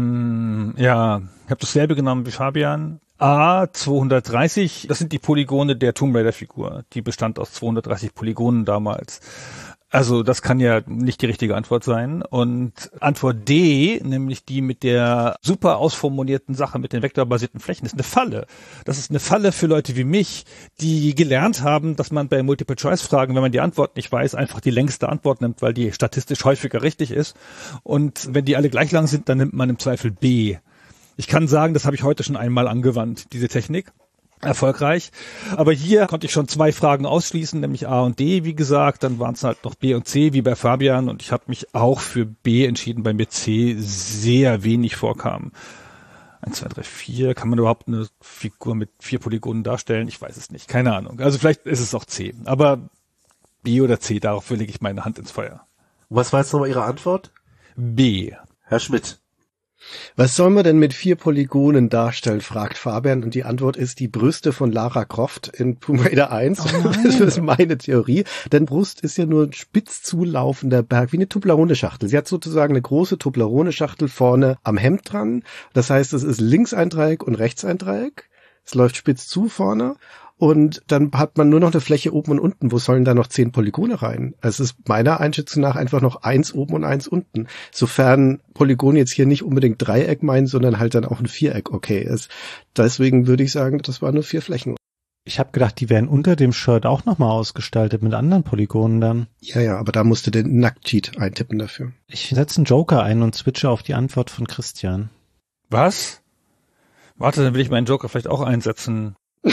Speaker 4: ich habe dasselbe genommen wie Fabian. A, 230, das sind die Polygone der Tomb Raider-Figur. Die bestand aus 230 Polygonen damals. Also das kann ja nicht die richtige Antwort sein. Und Antwort D, nämlich die mit der super ausformulierten Sache mit den vektorbasierten Flächen, ist eine Falle. Das ist eine Falle für Leute wie mich, die gelernt haben, dass man bei Multiple-Choice-Fragen, wenn man die Antwort nicht weiß, einfach die längste Antwort nimmt, weil die statistisch häufiger richtig ist. Und wenn die alle gleich lang sind, dann nimmt man im Zweifel B. Ich kann sagen, das habe ich heute schon einmal angewandt, diese Technik. Erfolgreich. Aber hier konnte ich schon 2 Fragen ausschließen, nämlich A und D, wie gesagt. Dann waren es halt noch B und C, wie bei Fabian. Und ich habe mich auch für B entschieden, weil mir C sehr wenig vorkam. 1, 2, 3, 4. Kann man überhaupt eine Figur mit 4 Polygonen darstellen? Ich weiß es nicht. Keine Ahnung. Also vielleicht ist es auch C. Aber B oder C, darauf lege ich meine Hand ins Feuer.
Speaker 1: Was war jetzt nochmal Ihre Antwort?
Speaker 4: B.
Speaker 1: Herr Schmidt.
Speaker 3: Was soll man denn mit 4 Polygonen darstellen, fragt Fabian. Und die Antwort ist die Brüste von Lara Croft in Tomb Raider 1.
Speaker 2: Oh
Speaker 3: Das ist meine Theorie. Denn Brust ist ja nur ein spitz zulaufender Berg, wie eine Toblerone-Schachtel. Sie hat sozusagen eine große Toblerone-Schachtel vorne am Hemd dran. Das heißt, es ist links ein Dreieck und rechts ein Dreieck. Es läuft spitz zu vorne. Und dann hat man nur noch eine Fläche oben und unten. Wo sollen da noch 10 Polygone rein? Es ist meiner Einschätzung nach einfach noch 1 oben und 1 unten. Sofern Polygon jetzt hier nicht unbedingt Dreieck meinen, sondern halt dann auch ein Viereck okay ist. Deswegen würde ich sagen, das waren nur 4 Flächen.
Speaker 2: Ich habe gedacht, die wären unter dem Shirt auch nochmal ausgestaltet mit anderen Polygonen dann.
Speaker 3: Ja, aber da musst du den Nackt-Cheat eintippen dafür.
Speaker 2: Ich setze einen Joker ein und switche auf die Antwort von Christian.
Speaker 4: Was? Warte, dann will ich meinen Joker vielleicht auch einsetzen.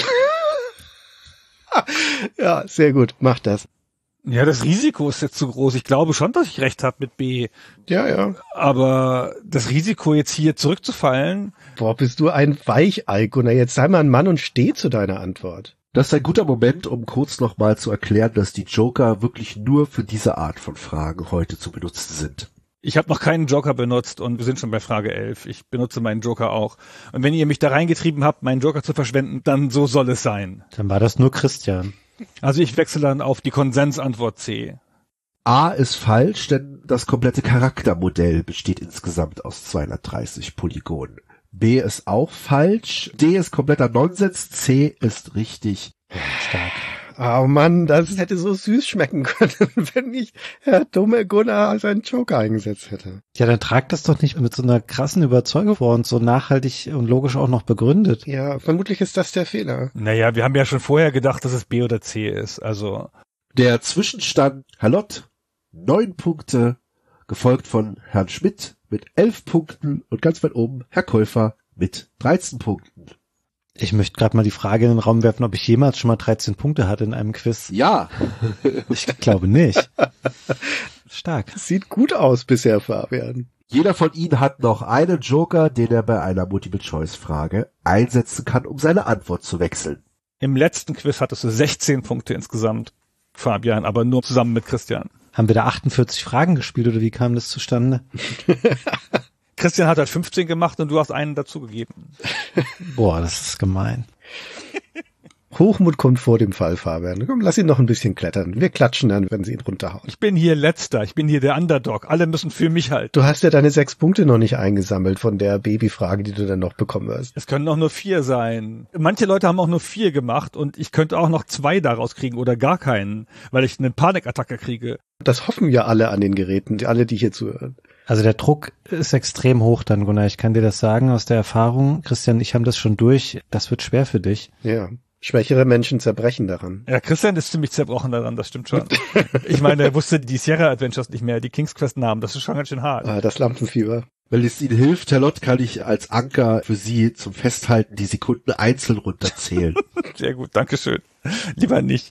Speaker 3: Ja, sehr gut. Mach das.
Speaker 4: Ja, das Risiko ist jetzt zu groß. Ich glaube schon, dass ich recht habe mit B.
Speaker 3: Ja.
Speaker 4: Aber das Risiko, jetzt hier zurückzufallen.
Speaker 3: Boah, bist du ein Weichei, Gunnar. Jetzt sei mal ein Mann und steh zu deiner Antwort.
Speaker 1: Das ist ein guter Moment, um kurz nochmal zu erklären, dass die Joker wirklich nur für diese Art von Fragen heute zu benutzen sind.
Speaker 4: Ich habe noch keinen Joker benutzt und wir sind schon bei Frage 11. Ich benutze meinen Joker auch. Und wenn ihr mich da reingetrieben habt, meinen Joker zu verschwenden, dann so soll es sein.
Speaker 2: Dann war das nur Christian.
Speaker 4: Also ich wechsle dann auf die Konsensantwort C.
Speaker 1: A ist falsch, denn das komplette Charaktermodell besteht insgesamt aus 230 Polygonen. B ist auch falsch. D ist kompletter Nonsens. C ist richtig.
Speaker 2: Stark.
Speaker 3: Oh Mann, das hätte so süß schmecken können, wenn nicht Herr dumme Gunnar seinen Joker eingesetzt hätte.
Speaker 2: Ja, dann tragt das doch nicht mit so einer krassen Überzeugung vor und so nachhaltig und logisch auch noch begründet.
Speaker 3: Ja, vermutlich ist das der Fehler.
Speaker 4: Naja, wir haben ja schon vorher gedacht, dass es B oder C ist. Also
Speaker 1: Der Zwischenstand, Herr Lott, 9 Punkte, gefolgt von Herrn Schmidt mit 11 Punkten und ganz weit oben Herr Käufer mit 13 Punkten.
Speaker 2: Ich möchte gerade mal die Frage in den Raum werfen, ob ich jemals schon mal 13 Punkte hatte in einem Quiz.
Speaker 1: Ja,
Speaker 2: Ich glaube nicht. Stark.
Speaker 3: Sieht gut aus bisher, Fabian.
Speaker 1: jeder von Ihnen hat noch einen Joker, den er bei einer Multiple-Choice-Frage einsetzen kann, um seine Antwort zu wechseln.
Speaker 4: im letzten Quiz hattest du 16 Punkte insgesamt, Fabian, aber nur zusammen mit Christian.
Speaker 2: Haben wir da 48 Fragen gespielt oder wie kam das zustande?
Speaker 4: Christian hat halt 15 gemacht und du hast einen dazugegeben.
Speaker 2: Boah, das ist gemein.
Speaker 3: Hochmut kommt vor dem Fall, Fabian. Komm, lass ihn noch ein bisschen klettern. Wir klatschen dann, wenn sie ihn runterhauen.
Speaker 4: Ich bin hier Letzter, ich bin hier der Underdog. Alle müssen für mich halten.
Speaker 3: Du hast ja deine 6 Punkte noch nicht eingesammelt von der Babyfrage, die du dann noch bekommen wirst.
Speaker 4: Es können auch nur 4 sein. Manche Leute haben auch nur 4 gemacht und ich könnte auch noch 2 daraus kriegen oder gar keinen, weil ich eine Panikattacke kriege.
Speaker 3: Das hoffen ja alle an den Geräten, alle, die hier zuhören.
Speaker 2: Also der Druck ist extrem hoch dann, Gunnar. Ich kann dir das sagen aus der Erfahrung. Christian, ich habe das schon durch. Das wird schwer für dich.
Speaker 3: Ja. Schwächere Menschen zerbrechen daran.
Speaker 4: Ja, Christian ist ziemlich zerbrochen daran, das stimmt schon. Ich meine, er wusste die Sierra Adventures nicht mehr, die King's Quest Namen, das ist schon ganz schön hart.
Speaker 3: Ah, das Lampenfieber.
Speaker 1: Wenn es Ihnen hilft, Herr Lott, kann ich als Anker für Sie zum Festhalten die Sekunden einzeln runterzählen.
Speaker 4: Sehr gut, Dankeschön. Lieber nicht.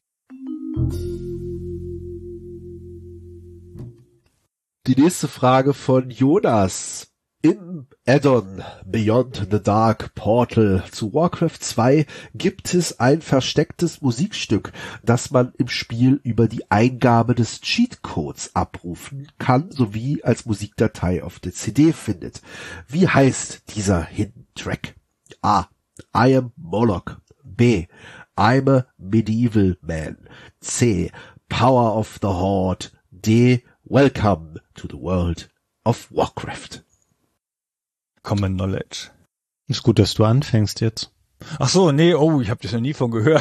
Speaker 1: Die nächste Frage von Jonas. Im Add-on Beyond the Dark Portal zu Warcraft 2 gibt es ein verstecktes Musikstück, das man im Spiel über die Eingabe des Cheatcodes abrufen kann, sowie als Musikdatei auf der CD findet. Wie heißt dieser Hidden Track? A. I am Moloch. B. I'm a Medieval Man. C. Power of the Horde. D. Welcome to the World of Warcraft.
Speaker 4: Common Knowledge.
Speaker 2: Ist gut, dass du anfängst jetzt.
Speaker 4: Ach so, nee, oh, ich habe das noch nie von gehört.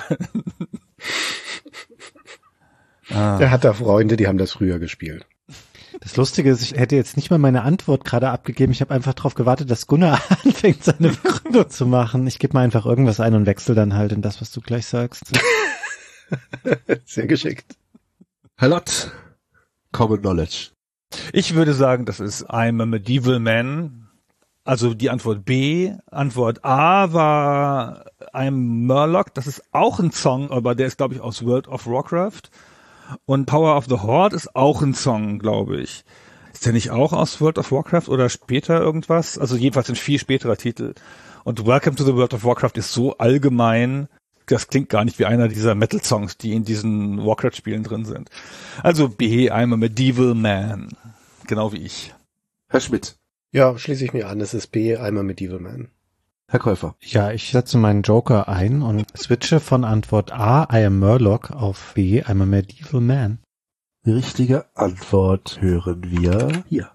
Speaker 3: Er hat da Freunde, die haben das früher gespielt.
Speaker 2: Das Lustige ist, ich hätte jetzt nicht mal meine Antwort gerade abgegeben. Ich habe einfach darauf gewartet, dass Gunnar anfängt, seine Begründung zu machen. Ich gebe mal einfach irgendwas ein und wechsle dann halt in das, was du gleich sagst.
Speaker 3: Sehr geschickt.
Speaker 1: Herr Lott, Common Knowledge.
Speaker 4: Ich würde sagen, das ist I'm a Medieval Man. Also die Antwort B. Antwort A war I'm Murloc. Das ist auch ein Song, aber der ist, glaube ich, aus World of Warcraft. Und Power of the Horde ist auch ein Song, glaube ich. Ist der nicht auch aus World of Warcraft oder später irgendwas? Also jedenfalls ein viel späterer Titel. Und Welcome to the World of Warcraft ist so allgemein, das klingt gar nicht wie einer dieser Metal-Songs, die in diesen Warcraft-Spielen drin sind. Also B, I'm a Medieval Man. Genau wie ich.
Speaker 1: Herr Schmidt.
Speaker 3: Ja, schließe ich mir an. Es ist B, I'm a Medieval Man.
Speaker 1: Herr Käufer.
Speaker 2: Ja, ich setze meinen Joker ein und switche von Antwort A, I am Murloc, auf B, I'm a Medieval Man.
Speaker 1: Die richtige Antwort hören wir hier.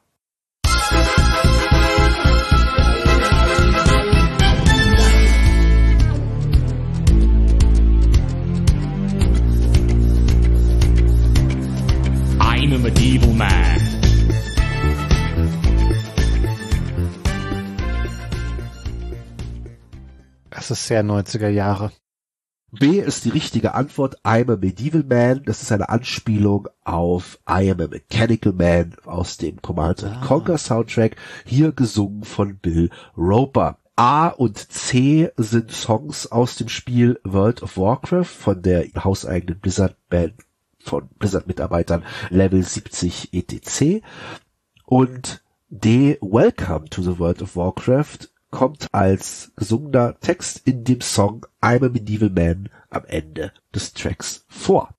Speaker 6: I'm a medieval man.
Speaker 2: Das ist sehr 90er Jahre.
Speaker 1: B ist die richtige Antwort. I'm a Medieval Man. Das ist eine Anspielung auf I am a Mechanical Man aus dem Command & Conquer Soundtrack. Hier gesungen von Bill Roper. A und C sind Songs aus dem Spiel World of Warcraft von der hauseigenen Blizzard Band von Blizzard-Mitarbeitern Level 70 etc. Und D, Welcome to the World of Warcraft, kommt als gesungener Text in dem Song I'm a Medieval Man am Ende des Tracks vor.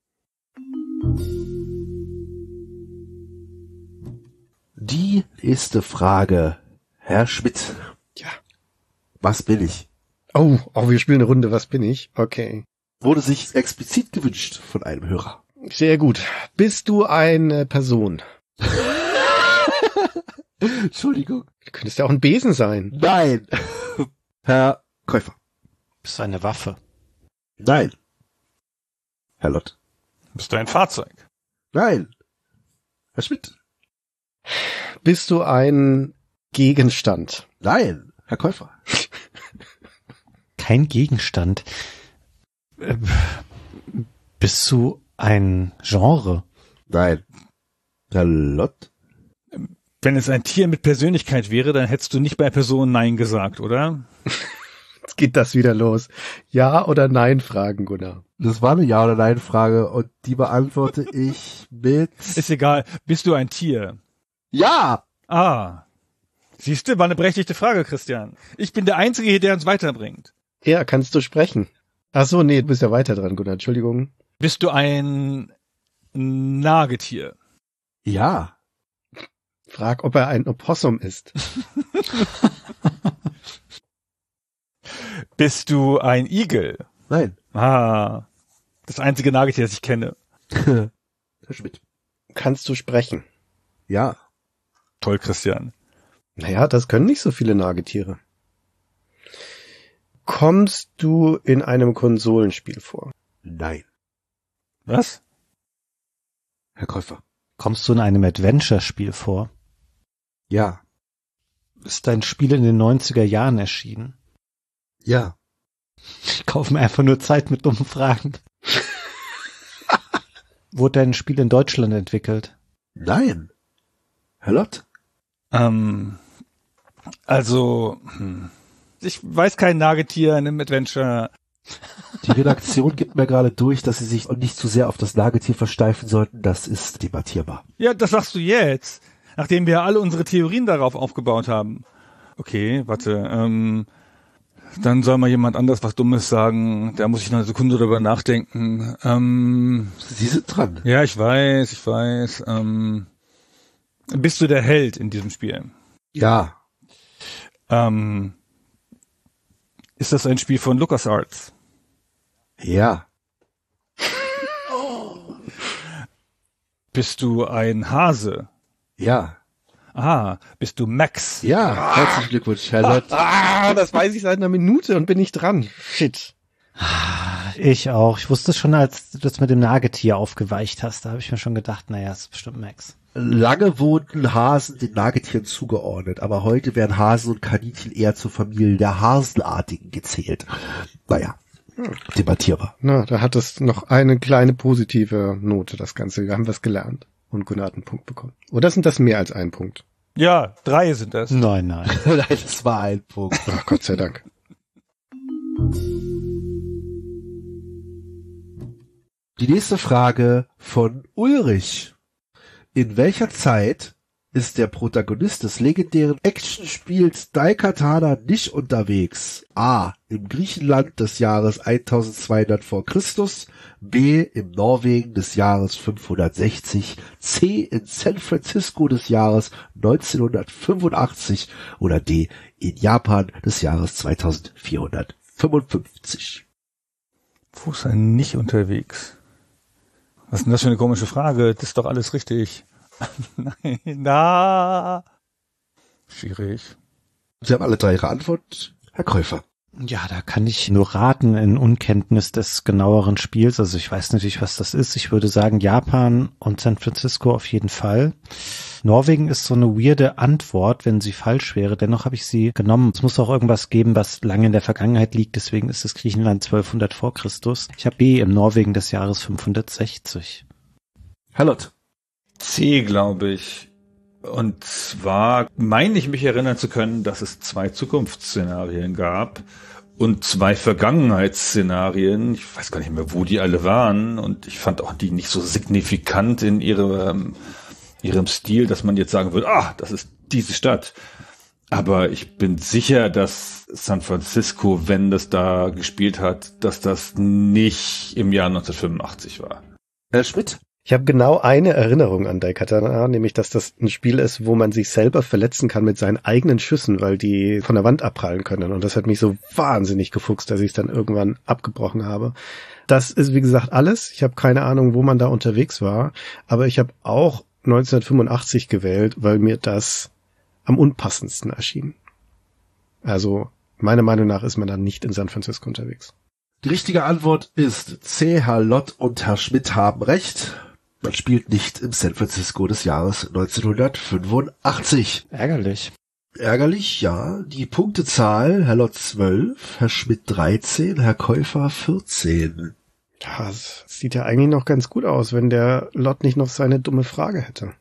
Speaker 1: Die nächste Frage. Herr Schmidt.
Speaker 3: Ja.
Speaker 1: Was bin ich?
Speaker 3: Oh, wir spielen eine Runde. Was bin ich? Okay.
Speaker 1: Wurde sich explizit gewünscht von einem Hörer.
Speaker 3: Sehr gut. Bist du eine Person?
Speaker 1: Entschuldigung.
Speaker 3: Du könntest ja auch ein Besen sein.
Speaker 1: Nein. Herr Käufer.
Speaker 2: Bist du eine Waffe?
Speaker 1: Nein. Herr Lott.
Speaker 4: Bist du ein Fahrzeug?
Speaker 1: Nein. Herr Schmidt.
Speaker 3: Bist du ein Gegenstand?
Speaker 1: Nein. Herr Käufer.
Speaker 2: Kein Gegenstand. Bist du ein Genre?
Speaker 1: Nein. Herr Lott.
Speaker 4: Wenn es ein Tier mit Persönlichkeit wäre, dann hättest du nicht bei Person Nein gesagt, oder?
Speaker 3: Jetzt geht das wieder los. Ja oder Nein Fragen, Gunnar.
Speaker 1: Das war eine Ja- oder Nein-Frage und die beantworte ich mit...
Speaker 4: Ist egal. Bist du ein Tier?
Speaker 1: Ja!
Speaker 4: Ah. Siehst du, war eine berechtigte Frage, Christian. Ich bin der Einzige hier, der uns weiterbringt.
Speaker 3: Ja, kannst du sprechen? Ach so, nee, du bist ja weiter dran, Gunnar. Entschuldigung.
Speaker 4: Bist du ein Nagetier?
Speaker 1: Ja.
Speaker 3: Frag, ob er ein Opossum ist.
Speaker 4: Bist du ein Igel?
Speaker 1: Nein.
Speaker 4: Ah. Das einzige Nagetier, das ich kenne.
Speaker 1: Herr Schmidt.
Speaker 3: Kannst du sprechen?
Speaker 1: Ja.
Speaker 4: Toll, Christian.
Speaker 3: Naja, das können nicht so viele Nagetiere. Kommst du in einem Konsolenspiel vor?
Speaker 1: Nein.
Speaker 4: Was?
Speaker 1: Herr Käufer.
Speaker 2: Kommst du in einem Adventure-Spiel vor?
Speaker 1: Ja.
Speaker 2: Ist dein Spiel in den 90er Jahren erschienen?
Speaker 1: Ja.
Speaker 2: Ich kaufe mir einfach nur Zeit mit dummen Fragen. Wurde dein Spiel in Deutschland entwickelt?
Speaker 1: Nein. Herr Lott.
Speaker 4: Ich weiß kein Nagetier in einem Adventure.
Speaker 1: Die Redaktion gibt mir gerade durch, dass Sie sich nicht zu sehr auf das Nagetier versteifen sollten. Das ist debattierbar.
Speaker 4: Ja, das sagst du jetzt, nachdem wir alle unsere Theorien darauf aufgebaut haben. Okay, warte, dann soll mal jemand anders was Dummes sagen. Da muss ich noch eine Sekunde drüber nachdenken.
Speaker 1: Sie sind dran.
Speaker 4: Ja, ich weiß. Bist du der Held in diesem Spiel?
Speaker 1: Ja.
Speaker 4: Ist das ein Spiel von LucasArts?
Speaker 1: Ja.
Speaker 4: Bist du ein Hase?
Speaker 1: Ja.
Speaker 4: Aha, bist du Max?
Speaker 1: Ja. Herzlichen Glückwunsch, Herr Lott.
Speaker 3: Das weiß ich seit einer Minute und bin nicht dran. Shit.
Speaker 2: Ich auch. Ich wusste schon, als du das mit dem Nagetier aufgeweicht hast, da habe ich mir schon gedacht, naja, das ist bestimmt Max.
Speaker 1: Lange wurden Hasen den Nagetieren zugeordnet, aber heute werden Hasen und Kaninchen eher zur Familie der Hasenartigen gezählt. Naja, debattierbar.
Speaker 3: Na, da hat es noch eine kleine positive Note, das Ganze. Wir haben was gelernt. Und Gunnar hat einen Punkt bekommen. Oder sind das mehr als ein Punkt?
Speaker 4: Ja, 3 sind das.
Speaker 2: Nein.
Speaker 1: Nein, das war ein Punkt.
Speaker 3: Ach, Gott sei Dank.
Speaker 1: Die nächste Frage von Ulrich. In welcher Zeit ist der Protagonist des legendären Actionspiels Daikatana nicht unterwegs? A. Im Griechenland des Jahres 1200 vor Christus, B. im Norwegen des Jahres 560, C. in San Francisco des Jahres 1985 oder D. in Japan des Jahres 2455.
Speaker 4: Wo ist er nicht unterwegs? Was ist denn das für eine komische Frage? Das ist doch alles richtig. Nein, na. Schwierig.
Speaker 1: Sie haben alle 3 Ihre Antwort, Herr Käufer.
Speaker 2: Ja, da kann ich nur raten in Unkenntnis des genaueren Spiels. Also ich weiß natürlich, was das ist. Ich würde sagen Japan und San Francisco auf jeden Fall. Norwegen ist so eine weirde Antwort, wenn sie falsch wäre. Dennoch habe ich sie genommen. Es muss auch irgendwas geben, was lange in der Vergangenheit liegt. Deswegen ist es Griechenland 1200 vor Christus. Ich habe B im Norwegen des Jahres 560.
Speaker 1: Herr Lott.
Speaker 4: C, glaube ich. Und zwar meine ich mich erinnern zu können, dass es 2 Zukunftsszenarien gab und 2 Vergangenheitsszenarien. Ich weiß gar nicht mehr, wo die alle waren. Und ich fand auch die nicht so signifikant in ihrem Stil, dass man jetzt sagen würde, das ist diese Stadt. Aber ich bin sicher, dass San Francisco, wenn das da gespielt hat, dass das nicht im Jahr 1985 war.
Speaker 1: Herr Schmidt.
Speaker 3: Ich habe genau eine Erinnerung an Daikatana, nämlich, dass das ein Spiel ist, wo man sich selber verletzen kann mit seinen eigenen Schüssen, weil die von der Wand abprallen können. Und das hat mich so wahnsinnig gefuchst, dass ich es dann irgendwann abgebrochen habe. Das ist, wie gesagt, alles. Ich habe keine Ahnung, wo man da unterwegs war. Aber ich habe auch 1985 gewählt, weil mir das am unpassendsten erschien. Also Meiner Meinung nach ist man dann nicht in San Francisco unterwegs.
Speaker 1: Die richtige Antwort ist C. Herr Lott und Herr Schmidt haben recht. Man spielt nicht im San Francisco des Jahres 1985.
Speaker 2: Ärgerlich.
Speaker 1: Ärgerlich, ja. Die Punktezahl, Herr Lott 12, Herr Schmidt 13, Herr Käufer 14.
Speaker 3: Ja, das sieht ja eigentlich noch ganz gut aus, wenn der Lott nicht noch seine dumme Frage hätte.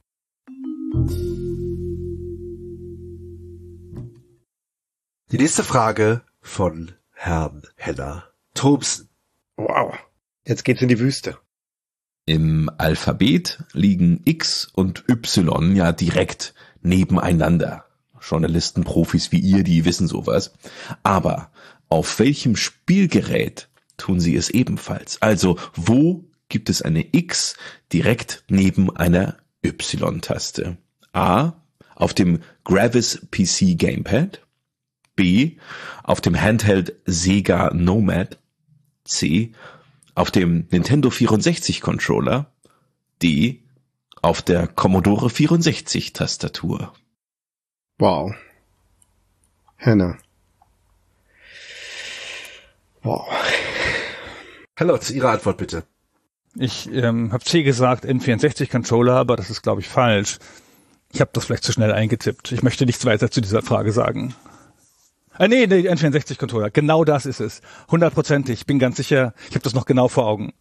Speaker 1: Die nächste Frage von Herrn Henner Thompson.
Speaker 3: Wow, jetzt geht's in die Wüste.
Speaker 7: Im Alphabet liegen X und Y ja direkt nebeneinander. Journalisten, Profis wie ihr, die wissen sowas. Aber auf welchem Spielgerät tun sie es ebenfalls? Also, wo gibt es eine X direkt neben einer Y-Taste? A. Auf dem Gravis PC Gamepad. B. Auf dem Handheld Sega Nomad. C. Auf dem Nintendo 64 Controller. D. Auf der Commodore 64 Tastatur.
Speaker 3: Wow. Henna. Wow.
Speaker 1: Herr Lott, Ihre Antwort bitte.
Speaker 4: Ich habe C gesagt, N64-Controller, aber das ist, glaube ich, falsch. Ich habe das vielleicht zu schnell eingetippt. Ich möchte nichts weiter zu dieser Frage sagen. Nee, N64-Controller. Genau das ist es. 100%. Ich bin ganz sicher. Ich habe das noch genau vor Augen.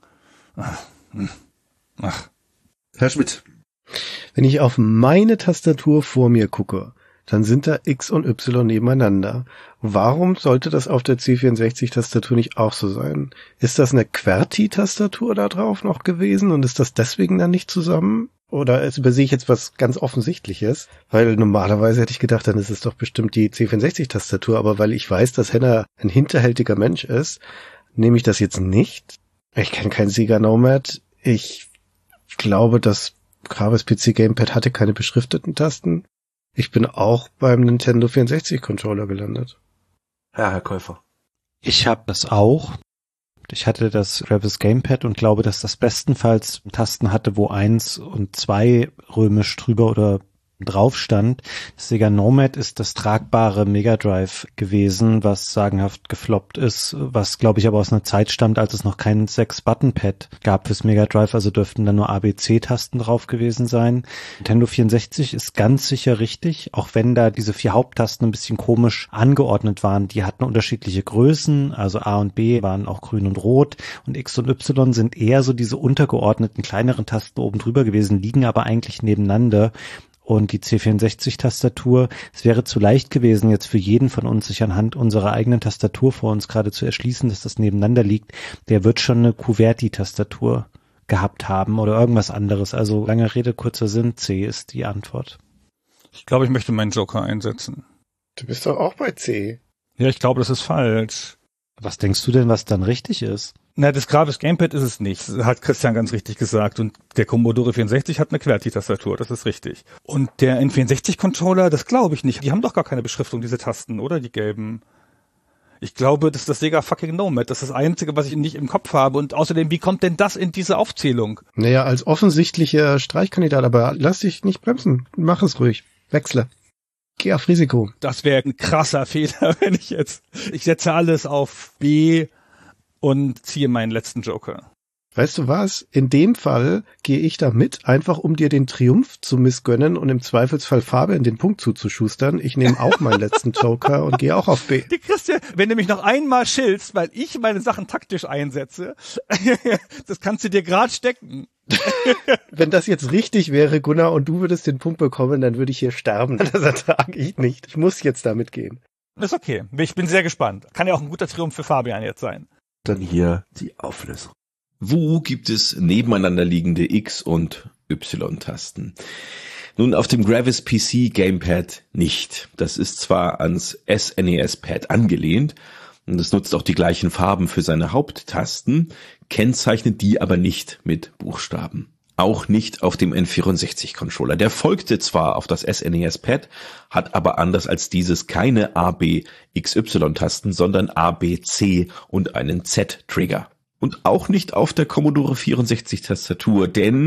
Speaker 4: Ach.
Speaker 1: Herr Schmidt.
Speaker 3: Wenn ich auf meine Tastatur vor mir gucke, dann sind da X und Y nebeneinander. Warum sollte das auf der C64-Tastatur nicht auch so sein? Ist das eine QWERTY-Tastatur da drauf noch gewesen und ist das deswegen dann nicht zusammen? Oder übersehe ich jetzt was ganz Offensichtliches? Weil normalerweise hätte ich gedacht, dann ist es doch bestimmt die C64-Tastatur, aber weil ich weiß, dass Henna ein hinterhältiger Mensch ist, nehme ich das jetzt nicht. Ich kenne kein Sega Nomad. Ich glaube, das Gravis PC Gamepad hatte keine beschrifteten Tasten. Ich bin auch beim Nintendo 64 Controller gelandet.
Speaker 1: Ja, Herr Käufer.
Speaker 2: Ich habe das auch. Ich hatte das Gravis Gamepad und glaube, dass das bestenfalls Tasten hatte, wo 1 und 2 römisch drüber oder drauf stand. Das Sega Nomad ist das tragbare Mega Drive gewesen, was sagenhaft gefloppt ist, was glaube ich aber aus einer Zeit stammt, als es noch kein 6-Button-Pad gab fürs Mega Drive, also dürften da nur ABC-Tasten drauf gewesen sein. Nintendo 64 ist ganz sicher richtig, auch wenn da diese 4 Haupttasten ein bisschen komisch angeordnet waren. Die hatten unterschiedliche Größen, also A und B waren auch grün und rot und X und Y sind eher so diese untergeordneten kleineren Tasten oben drüber gewesen, liegen aber eigentlich nebeneinander. Und die C64-Tastatur, es wäre zu leicht gewesen, jetzt für jeden von uns sich anhand unserer eigenen Tastatur vor uns gerade zu erschließen, dass das nebeneinander liegt. Der wird schon eine QWERTY-Tastatur gehabt haben oder irgendwas anderes. Also lange Rede, kurzer Sinn, C ist die Antwort.
Speaker 4: Ich glaube, ich möchte meinen Joker einsetzen.
Speaker 3: Du bist doch auch bei C.
Speaker 4: Ja, ich glaube, das ist falsch.
Speaker 2: Was denkst du denn, was dann richtig ist?
Speaker 4: Na, das Gravis Gamepad ist es nicht, hat Christian ganz richtig gesagt. Und der Commodore 64 hat eine QWERTY-Tastatur, das ist richtig. Und der N64-Controller, das glaube ich nicht. Die haben doch gar keine Beschriftung, diese Tasten, oder? Die gelben. Ich glaube, das ist das Sega fucking Nomad. Das ist das Einzige, was ich nicht im Kopf habe. Und außerdem, wie kommt denn das in diese Aufzählung?
Speaker 3: Naja, als offensichtlicher Streichkandidat, aber lass dich nicht bremsen. Mach es ruhig. Wechsle. Geh auf Risiko.
Speaker 4: Das wäre ein krasser Fehler, wenn ich setze alles auf B und ziehe meinen letzten Joker.
Speaker 3: Weißt du was? In dem Fall gehe ich da mit, einfach um dir den Triumph zu missgönnen und im Zweifelsfall Fabian den Punkt zuzuschustern. Ich nehme auch meinen letzten Joker und gehe auch auf B.
Speaker 4: Die Christian, wenn du mich noch einmal schiltst, weil ich meine Sachen taktisch einsetze, das kannst du dir gerade stecken.
Speaker 3: Wenn das jetzt richtig wäre, Gunnar, und du würdest den Punkt bekommen, dann würde ich hier sterben. Das ertrage ich nicht. Ich muss jetzt damit gehen.
Speaker 4: Ist okay. Ich bin sehr gespannt. Kann ja auch ein guter Triumph für Fabian jetzt sein.
Speaker 1: Dann hier die Auflösung.
Speaker 7: Wo gibt es nebeneinander liegende X- und Y-Tasten? Nun, auf dem Gravis PC Gamepad nicht. Das ist zwar ans SNES-Pad angelehnt und es nutzt auch die gleichen Farben für seine Haupttasten, kennzeichnet die aber nicht mit Buchstaben. Auch nicht auf dem N64-Controller. Der folgte zwar auf das SNES-Pad, hat aber anders als dieses keine A-B-XY-Tasten, sondern A-B-C und einen Z-Trigger. Und auch nicht auf der Commodore 64-Tastatur, denn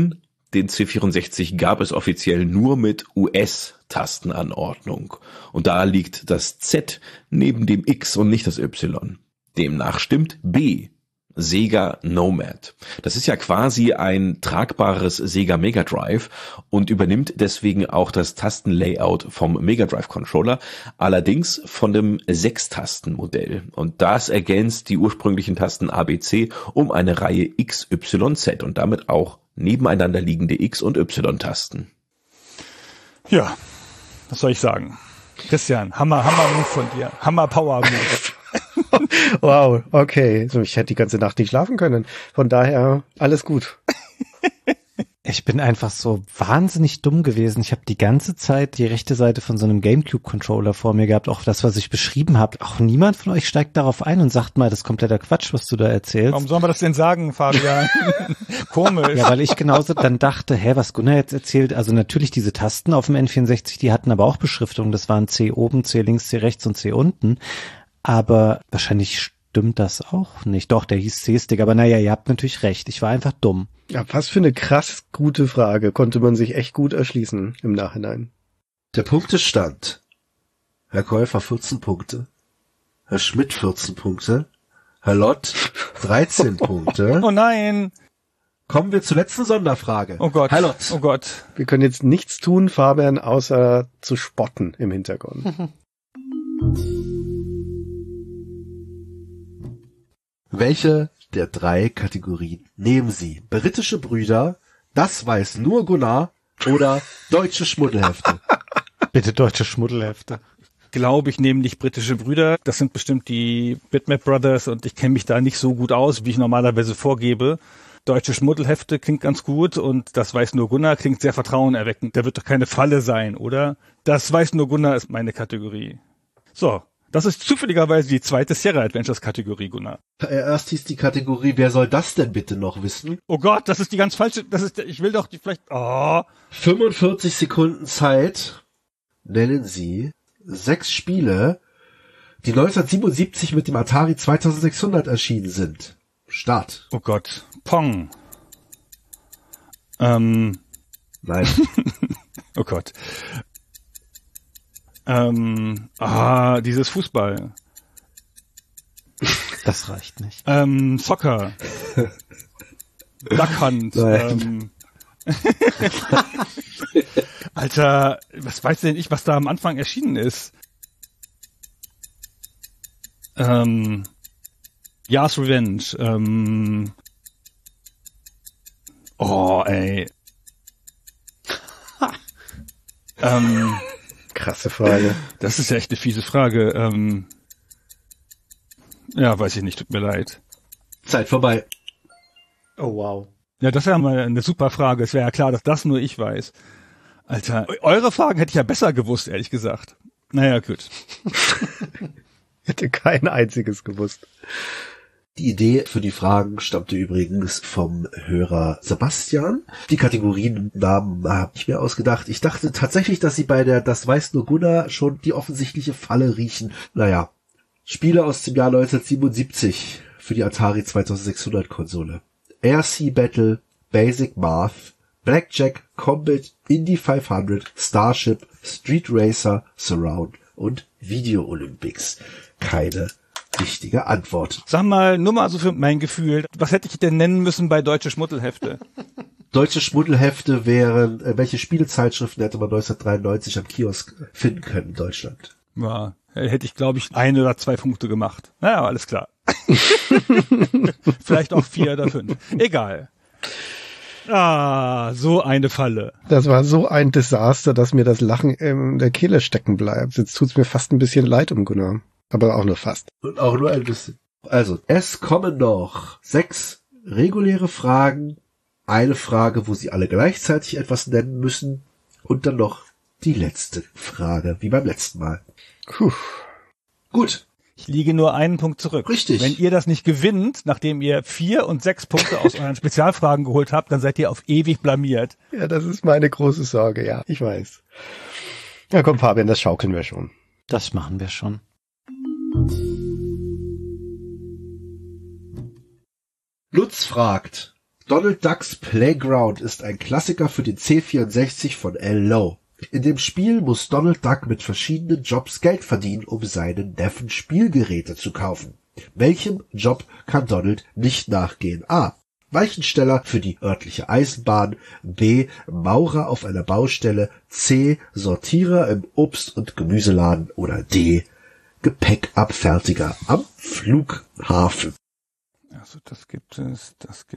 Speaker 7: Den C64 gab es offiziell nur mit US-Tastenanordnung. Und da liegt das Z neben dem X und nicht das Y. Demnach stimmt B. Sega Nomad. Das ist ja quasi ein tragbares Sega Mega Drive und übernimmt deswegen auch das Tastenlayout vom Mega Drive Controller, allerdings von dem 6-Tasten-Modell. Und das ergänzt die ursprünglichen Tasten ABC um eine Reihe XYZ und damit auch nebeneinander liegende X- und Y-Tasten.
Speaker 4: Ja, was soll ich sagen? Christian, Hammer Move von dir. Hammer Power Move.
Speaker 3: Wow, okay. So, ich hätte die ganze Nacht nicht schlafen können. Von daher, alles gut.
Speaker 2: Ich bin einfach so wahnsinnig dumm gewesen. Ich habe die ganze Zeit die rechte Seite von so einem GameCube-Controller vor mir gehabt, auch das, was ich beschrieben habe. Auch niemand von euch steigt darauf ein und sagt mal, das ist kompletter Quatsch, was du da erzählst.
Speaker 4: Warum soll man das denn sagen, Fabian? Komisch.
Speaker 2: Ja, weil ich genauso dann dachte, was Gunnar jetzt erzählt, also natürlich diese Tasten auf dem N64, die hatten aber auch Beschriftung. Das waren C oben, C links, C rechts und C unten. Aber wahrscheinlich stimmt das auch nicht. Doch, der hieß C-Stick, aber naja, ihr habt natürlich recht. Ich war einfach dumm.
Speaker 3: Ja, was für eine krass gute Frage. Konnte man sich echt gut erschließen im Nachhinein.
Speaker 1: Der Punktestand. Herr Käufer 14 Punkte. Herr Schmidt 14 Punkte. Herr Lott 13 Punkte.
Speaker 4: Oh nein.
Speaker 1: Kommen wir zur letzten Sonderfrage.
Speaker 4: Oh Gott.
Speaker 1: Herr Lott.
Speaker 4: Oh Gott.
Speaker 3: Wir können jetzt nichts tun, Fabian, außer zu spotten im Hintergrund.
Speaker 1: Welche der 3 Kategorien nehmen Sie? Britische Brüder, das weiß nur Gunnar oder deutsche Schmuddelhefte?
Speaker 2: Bitte deutsche Schmuddelhefte.
Speaker 4: Glaube ich, nehme nicht britische Brüder. Das sind bestimmt die Bitmap Brothers und ich kenne mich da nicht so gut aus, wie ich normalerweise vorgebe. Deutsche Schmuddelhefte klingt ganz gut und das weiß nur Gunnar klingt sehr vertrauenerweckend. Da wird doch keine Falle sein, oder? Das weiß nur Gunnar ist meine Kategorie. So. Das ist zufälligerweise die zweite Sierra Adventures Kategorie, Gunnar.
Speaker 1: Erst hieß die Kategorie, wer soll das denn bitte noch wissen?
Speaker 4: Oh Gott, das ist die ganz falsche, ich will doch die vielleicht,
Speaker 1: 45 Sekunden Zeit. Nennen Sie 6 Spiele, die 1977 mit dem Atari 2600 erschienen sind. Start.
Speaker 4: Oh Gott. Pong.
Speaker 1: Nein.
Speaker 4: Oh Gott. Dieses Fußball.
Speaker 2: Das reicht nicht.
Speaker 4: Soccer. Duck Hunt. Alter, was weiß denn ich, was da am Anfang erschienen ist? Yas Revenge.
Speaker 3: Krasse Frage.
Speaker 4: Das ist ja echt eine fiese Frage. Ja, weiß ich nicht, tut mir leid.
Speaker 1: Zeit vorbei.
Speaker 2: Oh wow.
Speaker 4: Ja, das wäre mal eine super Frage. Es wäre ja klar, dass das nur ich weiß. Alter, eure Fragen hätte ich ja besser gewusst, ehrlich gesagt. Naja, gut.
Speaker 3: Hätte kein einziges gewusst.
Speaker 1: Die Idee für die Fragen stammte übrigens vom Hörer Sebastian. Die Kategoriennamen habe ich mir ausgedacht. Ich dachte tatsächlich, dass sie bei der Das weiß nur Gunnar schon die offensichtliche Falle riechen. Naja, Spiele aus dem Jahr 1977 für die Atari 2600 Konsole. Air Sea Battle, Basic Math, Blackjack, Combat, Indy 500, Starship, Street Racer, Surround und Video Olympics. Keine richtige Antwort.
Speaker 4: Sag mal, nur mal so für mein Gefühl, was hätte ich denn nennen müssen bei Deutsche Schmuddelhefte?
Speaker 1: Deutsche Schmuddelhefte wären, welche Spielezeitschriften hätte man 1993 am Kiosk finden können in Deutschland?
Speaker 4: Ja, hätte ich, glaube ich, 1 oder 2 Punkte gemacht. Naja, alles klar. Vielleicht auch 4 oder 5. Egal. So eine Falle.
Speaker 3: Das war so ein Desaster, dass mir das Lachen in der Kehle stecken bleibt. Jetzt tut's mir fast ein bisschen leid um Gunnar. Aber auch nur fast.
Speaker 1: Und auch nur ein bisschen. Also, es kommen noch 6 reguläre Fragen, eine Frage, wo Sie alle gleichzeitig etwas nennen müssen und dann noch die letzte Frage, wie beim letzten Mal.
Speaker 3: Puh.
Speaker 1: Gut.
Speaker 4: Ich liege nur einen Punkt zurück.
Speaker 1: Richtig.
Speaker 4: Wenn ihr das nicht gewinnt, nachdem ihr 4 und 6 Punkte aus euren Spezialfragen geholt habt, dann seid ihr auf ewig blamiert.
Speaker 3: Ja, das ist meine große Sorge, ja, ich weiß. Ja, komm, Fabian, das schaukeln wir schon.
Speaker 2: Das machen wir schon.
Speaker 1: Lutz fragt, Donald Ducks Playground ist ein Klassiker für den C64 von Al Lowe. In dem Spiel muss Donald Duck mit verschiedenen Jobs Geld verdienen, um seinen Neffen Spielgeräte zu kaufen. Welchem Job kann Donald nicht nachgehen? A. Weichensteller für die örtliche Eisenbahn, B. Maurer auf einer Baustelle, C. Sortierer im Obst- und Gemüseladen oder D. Gepäckabfertiger am Flughafen.
Speaker 4: Also das gibt es.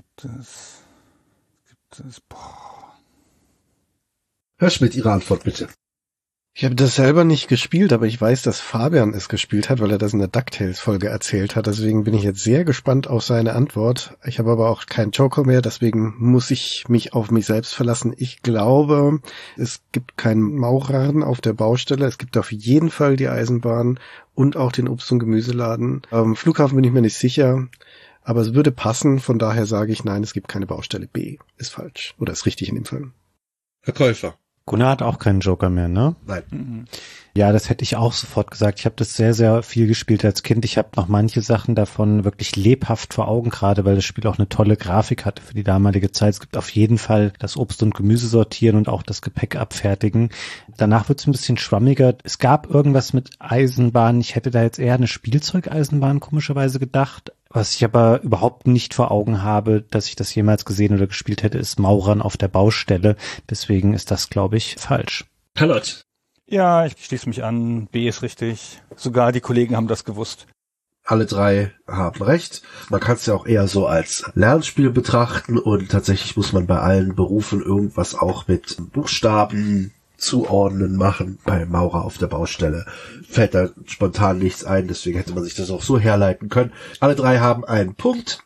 Speaker 1: Herr Schmidt, Ihre Antwort bitte.
Speaker 3: Ich habe das selber nicht gespielt, aber ich weiß, dass Fabian es gespielt hat, weil er das in der DuckTales-Folge erzählt hat. Deswegen bin ich jetzt sehr gespannt auf seine Antwort. Ich habe aber auch keinen Joker mehr, deswegen muss ich mich auf mich selbst verlassen. Ich glaube, es gibt keinen Maurern auf der Baustelle. Es gibt auf jeden Fall die Eisenbahn und auch den Obst- und Gemüseladen. Flughafen bin ich mir nicht sicher, aber es würde passen. Von daher sage ich, nein, es gibt keine Baustelle. B ist falsch oder ist richtig in dem Fall.
Speaker 1: Verkäufer.
Speaker 2: Gunnar hat auch keinen Joker mehr, ne?
Speaker 1: Nein.
Speaker 2: Ja, das hätte ich auch sofort gesagt. Ich habe das sehr, sehr viel gespielt als Kind. Ich habe noch manche Sachen davon wirklich lebhaft vor Augen, gerade weil das Spiel auch eine tolle Grafik hatte für die damalige Zeit. Es gibt auf jeden Fall das Obst und Gemüse sortieren und auch das Gepäck abfertigen. Danach wird es ein bisschen schwammiger. Es gab irgendwas mit Eisenbahn. Ich hätte da jetzt eher eine Spielzeugeisenbahn komischerweise gedacht. Was ich aber überhaupt nicht vor Augen habe, dass ich das jemals gesehen oder gespielt hätte, ist Maurern auf der Baustelle. Deswegen ist das, glaube ich, falsch.
Speaker 1: Palott.
Speaker 4: Ja, ich schließe mich an. B ist richtig. Sogar die Kollegen haben das gewusst.
Speaker 1: Alle drei haben recht. Man kann es ja auch eher so als Lernspiel betrachten und tatsächlich muss man bei allen Berufen irgendwas auch mit Buchstaben zuordnen machen. Bei Maurer auf der Baustelle fällt da spontan nichts ein, deswegen hätte man sich das auch so herleiten können. Alle drei haben einen Punkt.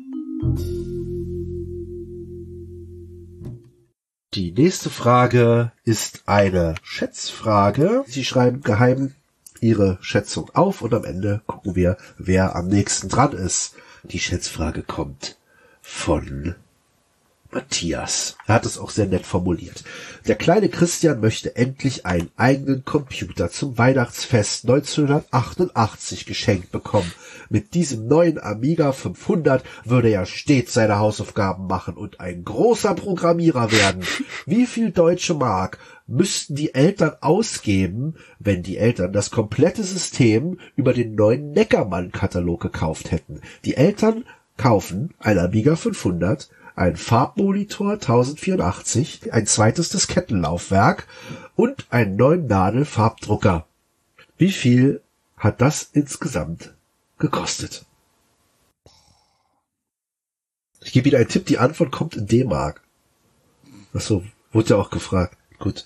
Speaker 1: Die nächste Frage ist eine Schätzfrage. Sie schreiben geheim Ihre Schätzung auf und am Ende gucken wir, wer am nächsten dran ist. Die Schätzfrage kommt von Matthias. Er hat es auch sehr nett formuliert. Der kleine Christian möchte endlich einen eigenen Computer zum Weihnachtsfest 1988 geschenkt bekommen. Mit diesem neuen Amiga 500 würde er stets seine Hausaufgaben machen und ein großer Programmierer werden. Wie viel deutsche Mark müssten die Eltern ausgeben, wenn die Eltern das komplette System über den neuen Neckermann-Katalog gekauft hätten? Die Eltern kaufen ein Amiga 500, ein Farbmonitor 1084, ein zweites Diskettenlaufwerk und einen neuen Nadelfarbdrucker. Wie viel hat das insgesamt gekostet? Ich gebe Ihnen einen Tipp, die Antwort kommt in D-Mark. Achso, wurde ja auch gefragt. Gut.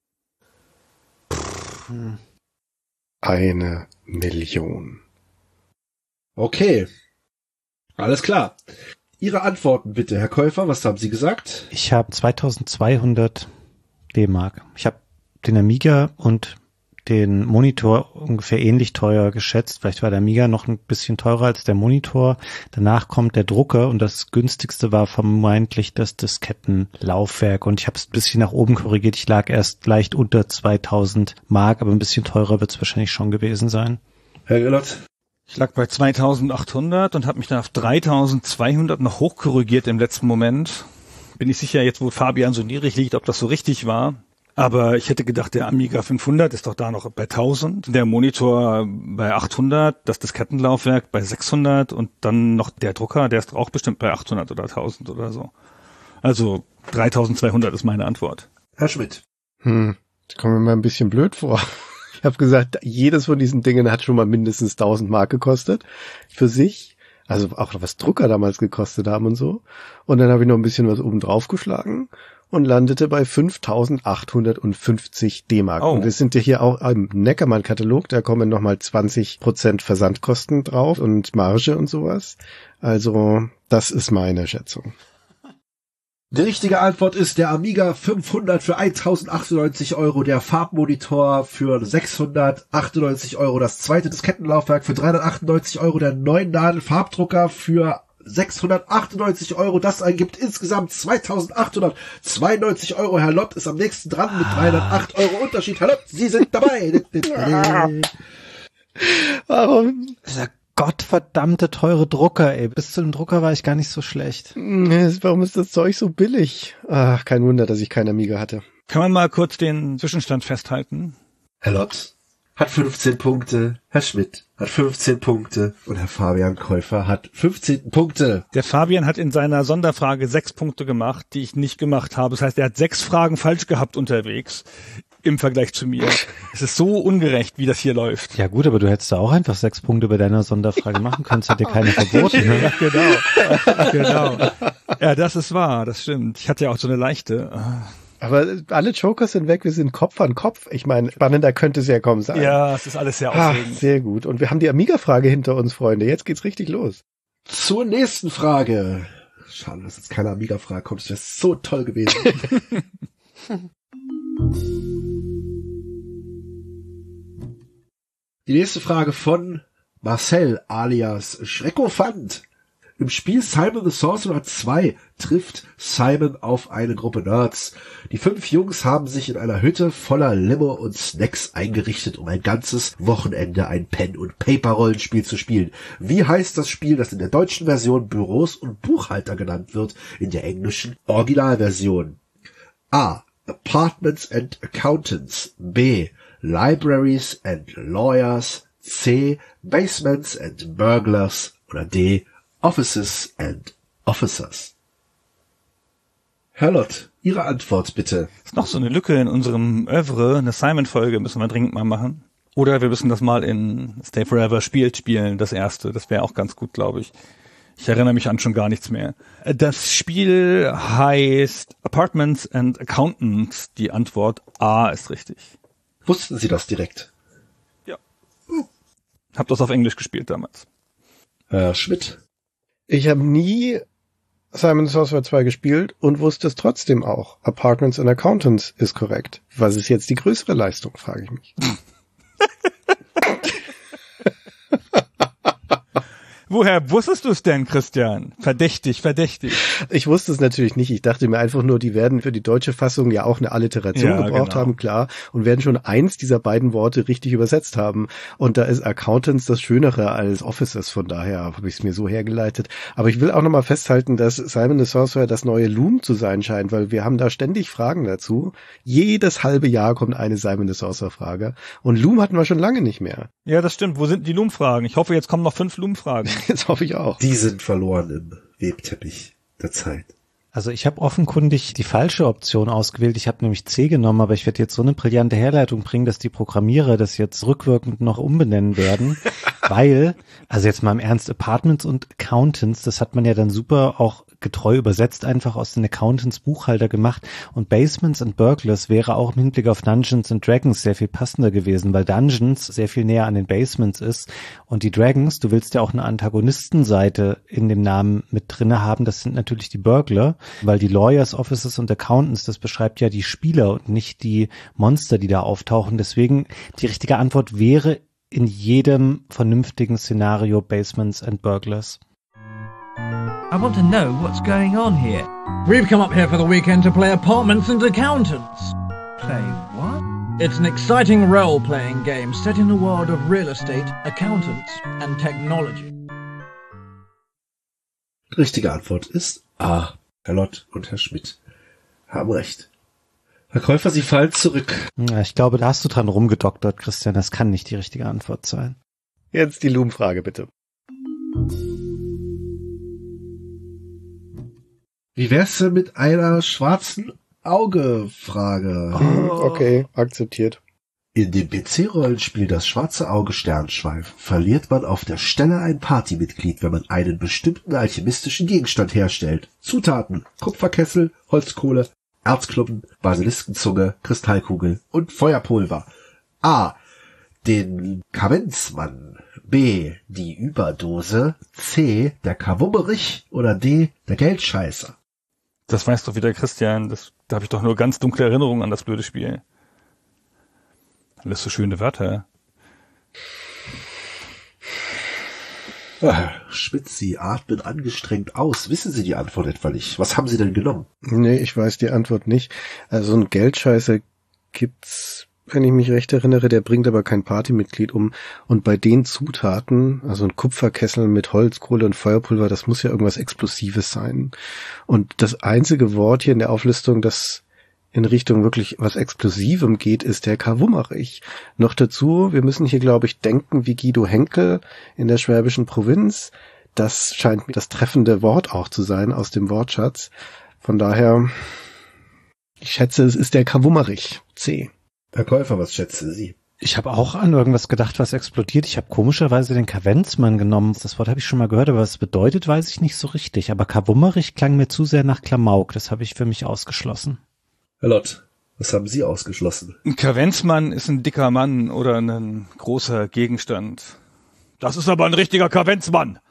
Speaker 3: 1 Million.
Speaker 1: Okay. Alles klar. Ihre Antworten bitte, Herr Käufer, was haben Sie gesagt?
Speaker 2: Ich habe 2200 D-Mark. Ich habe den Amiga und den Monitor ungefähr ähnlich teuer geschätzt. Vielleicht war der Amiga noch ein bisschen teurer als der Monitor. Danach kommt der Drucker und das günstigste war vermeintlich das Diskettenlaufwerk. Und ich habe es ein bisschen nach oben korrigiert. Ich lag erst leicht unter 2000 Mark, aber ein bisschen teurer wird es wahrscheinlich schon gewesen sein.
Speaker 1: Herr Gellert?
Speaker 4: Ich lag bei 2800 und habe mich dann auf 3200 noch hochkorrigiert im letzten Moment. Bin nicht sicher jetzt, wo Fabian so niedrig liegt, ob das so richtig war. Aber ich hätte gedacht, der Amiga 500 ist doch da noch bei 1000, der Monitor bei 800, das Diskettenlaufwerk bei 600 und dann noch der Drucker, der ist auch bestimmt bei 800 oder 1000 oder so. Also 3200 ist meine Antwort.
Speaker 1: Herr Schmidt?
Speaker 3: Das kommt mir mal ein bisschen blöd vor. Ich habe gesagt, jedes von diesen Dingen hat schon mal mindestens 1000 Mark gekostet für sich. Also auch was Drucker damals gekostet haben und so. Und dann habe ich noch ein bisschen was oben drauf geschlagen und landete bei 5.850 D-Mark.
Speaker 4: Oh.
Speaker 3: Und wir sind ja hier auch im Neckermann-Katalog, da kommen nochmal 20% Versandkosten drauf und Marge und sowas. Also das ist meine Schätzung.
Speaker 1: Die richtige Antwort ist der Amiga 500 für 1.098 €, der Farbmonitor für 698 €, das zweite Diskettenlaufwerk für 398 €, der neuen Nadelfarbdrucker für 698 €. Das ergibt insgesamt 2.892 €. Herr Lott ist am nächsten dran mit 308 € Unterschied. Herr Lott, Sie sind dabei.
Speaker 3: Warum?
Speaker 2: gottverdammte teure Drucker, ey. Bis zu dem Drucker war ich gar nicht so schlecht.
Speaker 3: Warum ist das Zeug so billig? Ach, kein Wunder, dass ich kein Amiga hatte.
Speaker 4: Kann man mal kurz den Zwischenstand festhalten?
Speaker 1: Herr Lott hat 15 Punkte, Herr Schmidt hat 15 Punkte und Herr Fabian Käufer hat 15 Punkte.
Speaker 4: Der Fabian hat in seiner Sonderfrage 6 Punkte gemacht, die ich nicht gemacht habe. Das heißt, er hat 6 Fragen falsch gehabt unterwegs im Vergleich zu mir. Es ist so ungerecht, wie das hier läuft.
Speaker 2: Ja gut, aber du hättest da auch einfach 6 Punkte bei deiner Sonderfrage machen können. Es hat dir keine verboten. Ne?
Speaker 4: Ja, genau. Ja, das ist wahr, das stimmt. Ich hatte ja auch so eine leichte.
Speaker 3: Aber alle Jokers sind weg, wir sind Kopf an Kopf. Ich meine, spannender könnte es ja kaum sein.
Speaker 4: Ja, es ist alles sehr aufregend.
Speaker 3: Sehr gut. Und wir haben die Amiga-Frage hinter uns, Freunde. Jetzt geht's richtig los.
Speaker 1: Zur nächsten Frage. Schade, dass jetzt keine Amiga-Frage kommt. Das wäre so toll gewesen. Die nächste Frage von Marcel alias Schreckofant. Im Spiel Simon the Sorcerer 2 trifft Simon auf eine Gruppe Nerds. Die 5 Jungs haben sich in einer Hütte voller Limo und Snacks eingerichtet, um ein ganzes Wochenende ein Pen-and-Paper-Rollenspiel zu spielen. Wie heißt das Spiel, das in der deutschen Version Büros und Buchhalter genannt wird, in der englischen Originalversion? A. Apartments and Accountants. B. Libraries and Lawyers. C. Basements and Burglars. Oder D. Offices and Officers. Herr Lott, Ihre Antwort bitte.
Speaker 4: Ist noch so eine Lücke in unserem Oeuvre, eine Simon-Folge müssen wir dringend mal machen. Oder wir müssen das mal in Stay Forever spielen, das erste. Das wäre auch ganz gut, glaube ich. Ich erinnere mich an schon gar nichts mehr. Das Spiel heißt Apartments and Accountants. Die Antwort A ist richtig.
Speaker 1: Wussten Sie das direkt?
Speaker 4: Ja. Hab das auf Englisch gespielt damals.
Speaker 1: Herr Schmidt.
Speaker 3: Ich habe nie Simon the Sorcerer 2 gespielt und wusste es trotzdem auch. Apartments and Accountants ist korrekt. Was ist jetzt die größere Leistung, frage ich mich.
Speaker 4: Woher wusstest du es denn, Christian? Verdächtig.
Speaker 3: Ich wusste es natürlich nicht. Ich dachte mir einfach nur, die werden für die deutsche Fassung ja auch eine Alliteration gebraucht haben, klar, und werden schon eins dieser beiden Worte richtig übersetzt haben. Und da ist Accountants das Schönere als Officers, von daher habe ich es mir so hergeleitet. Aber ich will auch nochmal festhalten, dass Simon the Sorcerer das neue Loom zu sein scheint, weil wir haben da ständig Fragen dazu. Jedes halbe Jahr kommt eine Simon the Sorcerer Frage. Und Loom hatten wir schon lange nicht mehr.
Speaker 4: Ja, das stimmt. Wo sind die Loom-Fragen? Ich hoffe, jetzt kommen noch 5 Loom-Fragen.
Speaker 3: Das hoffe ich auch.
Speaker 1: Die sind verloren im Webteppich der Zeit.
Speaker 2: Also ich habe offenkundig die falsche Option ausgewählt. Ich habe nämlich C genommen, aber ich werde jetzt so eine brillante Herleitung bringen, dass die Programmierer das jetzt rückwirkend noch umbenennen werden. Weil, also jetzt mal im Ernst, Apartments und Accountants, das hat man ja dann super auch getreu übersetzt, einfach aus den Accountants Buchhalter gemacht, und Basements and Burglars wäre auch im Hinblick auf Dungeons and Dragons sehr viel passender gewesen, weil Dungeons sehr viel näher an den Basements ist und die Dragons, du willst ja auch eine Antagonistenseite in dem Namen mit drinne haben, das sind natürlich die Burglar, weil die Lawyers, Officers und Accountants, das beschreibt ja die Spieler und nicht die Monster, die da auftauchen, deswegen die richtige Antwort wäre in jedem vernünftigen Szenario Basements and Burglars.
Speaker 8: I want to know what's going on here.
Speaker 9: We've come up here for the weekend to play Apartments and Accountants.
Speaker 8: Play what?
Speaker 9: It's an exciting role-playing game set in a world of real estate, accountants and technology.
Speaker 1: Richtige Antwort ist A. Herr Lott und Herr Schmidt haben recht. Herr Käufer, Sie fallen zurück.
Speaker 2: Ja, ich glaube, da hast du dran rumgedoktert, Christian. Das kann nicht die richtige Antwort sein.
Speaker 3: Jetzt die Loom-Frage, bitte.
Speaker 1: Wie wär's denn mit einer schwarzen Auge-Frage?
Speaker 3: Okay, akzeptiert.
Speaker 1: In dem PC-Rollenspiel Das schwarze Auge Sternschweif verliert man auf der Stelle ein Partymitglied, wenn man einen bestimmten alchemistischen Gegenstand herstellt. Zutaten: Kupferkessel, Holzkohle, Erzklumpen, Basiliskenzunge, Kristallkugel und Feuerpulver. A. Den Kavenzmann. B. Die Überdose. C. Der Kawummerich. Oder D. Der Geldscheißer.
Speaker 4: Das weiß doch wieder Christian. Da habe ich doch nur ganz dunkle Erinnerungen an das blöde Spiel. Alles so schöne Wörter.
Speaker 1: Schmidt, Sie atmen angestrengt aus. Wissen Sie die Antwort etwa nicht? Was haben Sie denn genommen?
Speaker 3: Nee, ich weiß die Antwort nicht. Also ein Geldscheißer gibt's wenn ich mich recht erinnere, der bringt aber kein Partymitglied um. Und bei den Zutaten, also ein Kupferkessel mit Holz, Kohle und Feuerpulver, das muss ja irgendwas Explosives sein. Und das einzige Wort hier in der Auflistung, das in Richtung wirklich was Explosivem geht, ist der Karwummerich. Noch dazu, wir müssen hier, glaube ich, denken wie Guido Henkel in der schwäbischen Provinz. Das scheint mir das treffende Wort auch zu sein aus dem Wortschatz. Von daher, ich schätze, es ist der Karwummerich. C.
Speaker 1: Herr Käufer, was schätzen Sie?
Speaker 2: Ich habe auch an irgendwas gedacht, was explodiert. Ich habe komischerweise den Kavenzmann genommen. Das Wort habe ich schon mal gehört, aber was es bedeutet, weiß ich nicht so richtig. Aber Karwummerich klang mir zu sehr nach Klamauk. Das habe ich für mich ausgeschlossen.
Speaker 1: Herr Lott, was haben Sie ausgeschlossen?
Speaker 4: Ein Kavenzmann ist ein dicker Mann oder ein großer Gegenstand. Das ist aber ein richtiger Kavenzmann.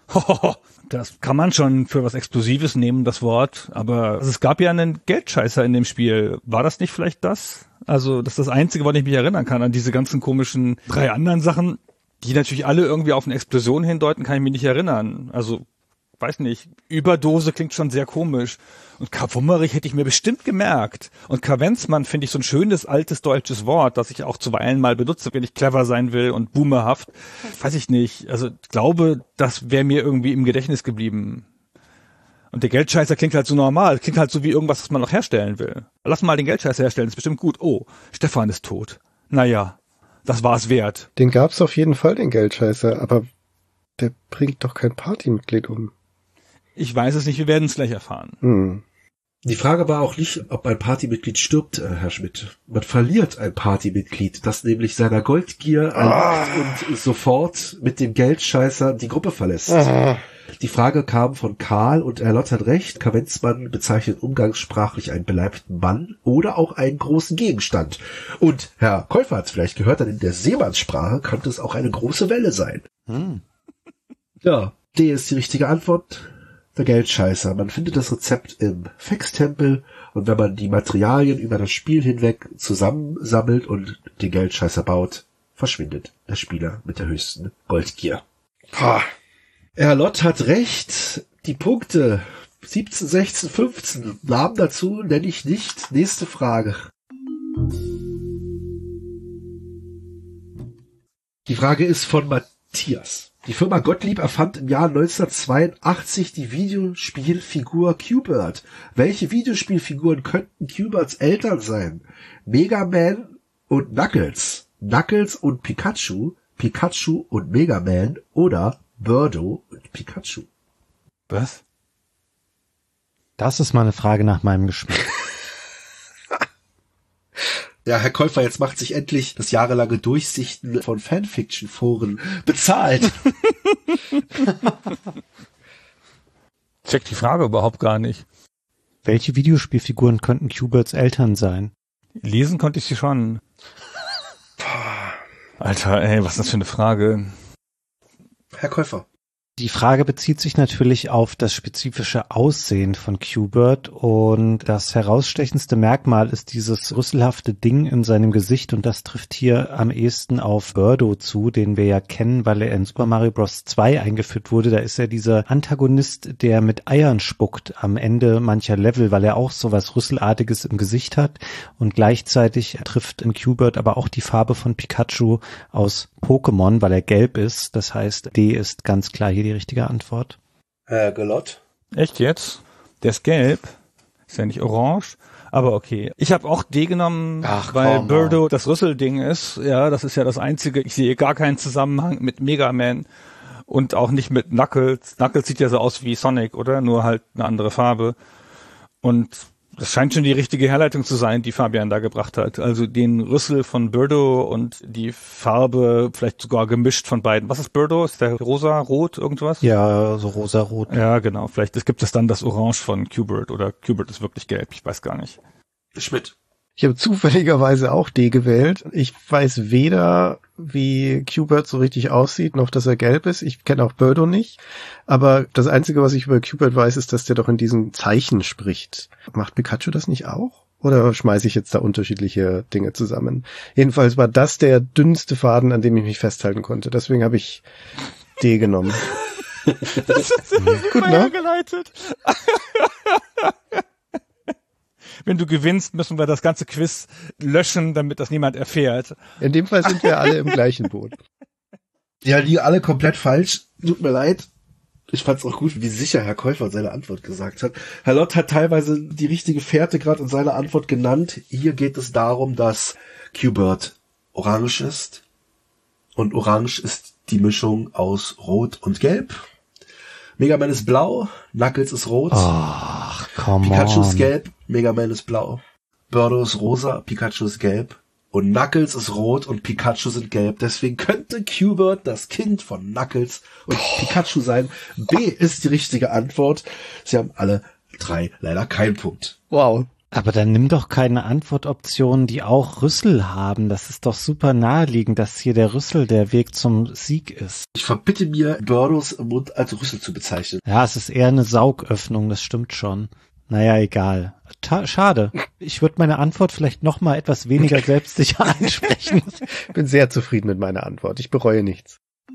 Speaker 4: Das kann man schon für was Explosives nehmen, das Wort. Aber es gab ja einen Geldscheißer in dem Spiel. War das nicht vielleicht das? Also das ist das Einzige, woran ich mich erinnern kann, an diese ganzen komischen 3 anderen Sachen, die natürlich alle irgendwie auf eine Explosion hindeuten, kann ich mich nicht erinnern. Also, weiß nicht, Überdose klingt schon sehr komisch. Und Karwummerich hätte ich mir bestimmt gemerkt. Und Kavenzmann finde ich so ein schönes, altes deutsches Wort, das ich auch zuweilen mal benutze, wenn ich clever sein will und boomerhaft. Weiß ich nicht. Also ich glaube, das wäre mir irgendwie im Gedächtnis geblieben. Und der Geldscheißer klingt halt so normal. Klingt halt so wie irgendwas, was man noch herstellen will. Lass mal den Geldscheißer herstellen, ist bestimmt gut. Oh, Stefan ist tot. Naja, das war's wert.
Speaker 3: Den gab's auf jeden Fall, den Geldscheißer, aber der bringt doch kein Partymitglied um.
Speaker 4: Ich weiß es nicht, wir werden es gleich erfahren.
Speaker 1: Die Frage war auch nicht, ob ein Partymitglied stirbt, Herr Schmidt. Man verliert ein Partymitglied, das nämlich seiner Goldgier erliegt und sofort mit dem Geldscheißer die Gruppe verlässt. Die Frage kam von Karl und Herr Lott hat recht. Kavenzmann bezeichnet umgangssprachlich einen beleibten Mann oder auch einen großen Gegenstand. Und Herr Käufer hat es vielleicht gehört, dann in der Seemannssprache könnte es auch eine große Welle sein. Ja, D ist die richtige Antwort. Der Geldscheißer. Man findet das Rezept im Fextempel und wenn man die Materialien über das Spiel hinweg zusammensammelt und den Geldscheißer baut, verschwindet der Spieler mit der höchsten Goldgier. Herr Lott hat recht. Die Punkte 17, 16, 15. Namen dazu nenne ich nicht. Nächste Frage. Die Frage ist von Matthias. Die Firma Gottlieb erfand im Jahr 1982 die Videospielfigur Q-Bert. Welche Videospielfiguren könnten Q-Berts Eltern sein? Mega Man und Knuckles, Knuckles und Pikachu, Pikachu und Mega Man oder Birdo und Pikachu?
Speaker 4: Was?
Speaker 2: Das ist mal eine Frage nach meinem Geschmack.
Speaker 1: Ja, Herr Käufer, jetzt macht sich endlich das jahrelange Durchsichten von Fanfiction-Foren bezahlt.
Speaker 4: Check die Frage überhaupt gar nicht.
Speaker 2: Welche Videospielfiguren könnten Q-Berts Eltern sein?
Speaker 4: Lesen konnte ich sie schon. Alter, ey, was ist das für eine Frage?
Speaker 1: Herr Käufer.
Speaker 2: Die Frage bezieht sich natürlich auf das spezifische Aussehen von Q-Bert und das herausstechendste Merkmal ist dieses rüsselhafte Ding in seinem Gesicht und das trifft hier am ehesten auf Birdo zu, den wir ja kennen, weil er in Super Mario Bros. 2 eingeführt wurde. Da ist er dieser Antagonist, der mit Eiern spuckt am Ende mancher Level, weil er auch so was Rüsselartiges im Gesicht hat und gleichzeitig trifft in Q-Bert aber auch die Farbe von Pikachu aus Pokémon, weil er gelb ist. Das heißt, D ist ganz klar hier die richtige Antwort.
Speaker 1: Herr Gelott.
Speaker 4: Echt jetzt? Der ist gelb. Ist ja nicht orange. Aber okay. Ich habe auch D genommen, weil Birdo das Rüsselding ist. Ja, das ist ja das Einzige. Ich sehe gar keinen Zusammenhang mit Mega Man und auch nicht mit Knuckles. Knuckles sieht ja so aus wie Sonic, oder? Nur halt eine andere Farbe. Und das scheint schon die richtige Herleitung zu sein, die Fabian da gebracht hat. Also den Rüssel von Birdo und die Farbe vielleicht sogar gemischt von beiden. Was ist Birdo? Ist der rosa, rot, irgendwas?
Speaker 2: Ja, so rosa-rot.
Speaker 4: Ja, genau. Vielleicht gibt es dann das Orange von Q-Bert oder Q-Bert ist wirklich gelb. Ich weiß gar nicht.
Speaker 1: Schmidt.
Speaker 3: Ich habe zufälligerweise auch D gewählt. Ich weiß weder, wie Q-Bert so richtig aussieht, noch dass er gelb ist. Ich kenne auch Birdo nicht. Aber das Einzige, was ich über Q-Bert weiß, ist, dass der doch in diesen Zeichen spricht. Macht Pikachu das nicht auch? Oder schmeiße ich jetzt da unterschiedliche Dinge zusammen? Jedenfalls war das der dünnste Faden, an dem ich mich festhalten konnte. Deswegen habe ich D genommen.
Speaker 4: Das ist gut, ne? Geleitet. wenn du gewinnst, müssen wir das ganze Quiz löschen, damit das niemand erfährt.
Speaker 3: In dem Fall sind wir alle im gleichen Boot.
Speaker 1: Ja, die alle komplett falsch. Tut mir leid. Ich fand's auch gut, wie sicher Herr Käufer seine Antwort gesagt hat. Herr Lott hat teilweise die richtige Fährte gerade in seiner Antwort genannt. Hier geht es darum, dass Q-Bird orange ist. Und orange ist die Mischung aus Rot und Gelb. Mega Man ist blau, Knuckles ist rot.
Speaker 2: Ach, come
Speaker 1: Pikachu ist
Speaker 2: on.
Speaker 1: gelb, Mega Man ist blau. Birdo ist rosa, Pikachu ist gelb. Und Knuckles ist rot und Pikachu sind gelb. Deswegen könnte Q-Bird das Kind von Knuckles und Pikachu sein. B ist die richtige Antwort. Sie haben alle 3 leider keinen Punkt.
Speaker 3: Wow.
Speaker 2: Aber dann nimm doch keine Antwortoptionen, die auch Rüssel haben. Das ist doch super naheliegend, dass hier der Rüssel der Weg zum Sieg ist.
Speaker 1: Ich verbitte mir, Birdos Mund als Rüssel zu bezeichnen.
Speaker 2: Ja, es ist eher eine Saugöffnung, das stimmt schon. Naja, egal. Schade. Ich würde meine Antwort vielleicht noch mal etwas weniger selbstsicher einsprechen.
Speaker 3: Bin sehr zufrieden mit meiner Antwort. Ich bereue nichts.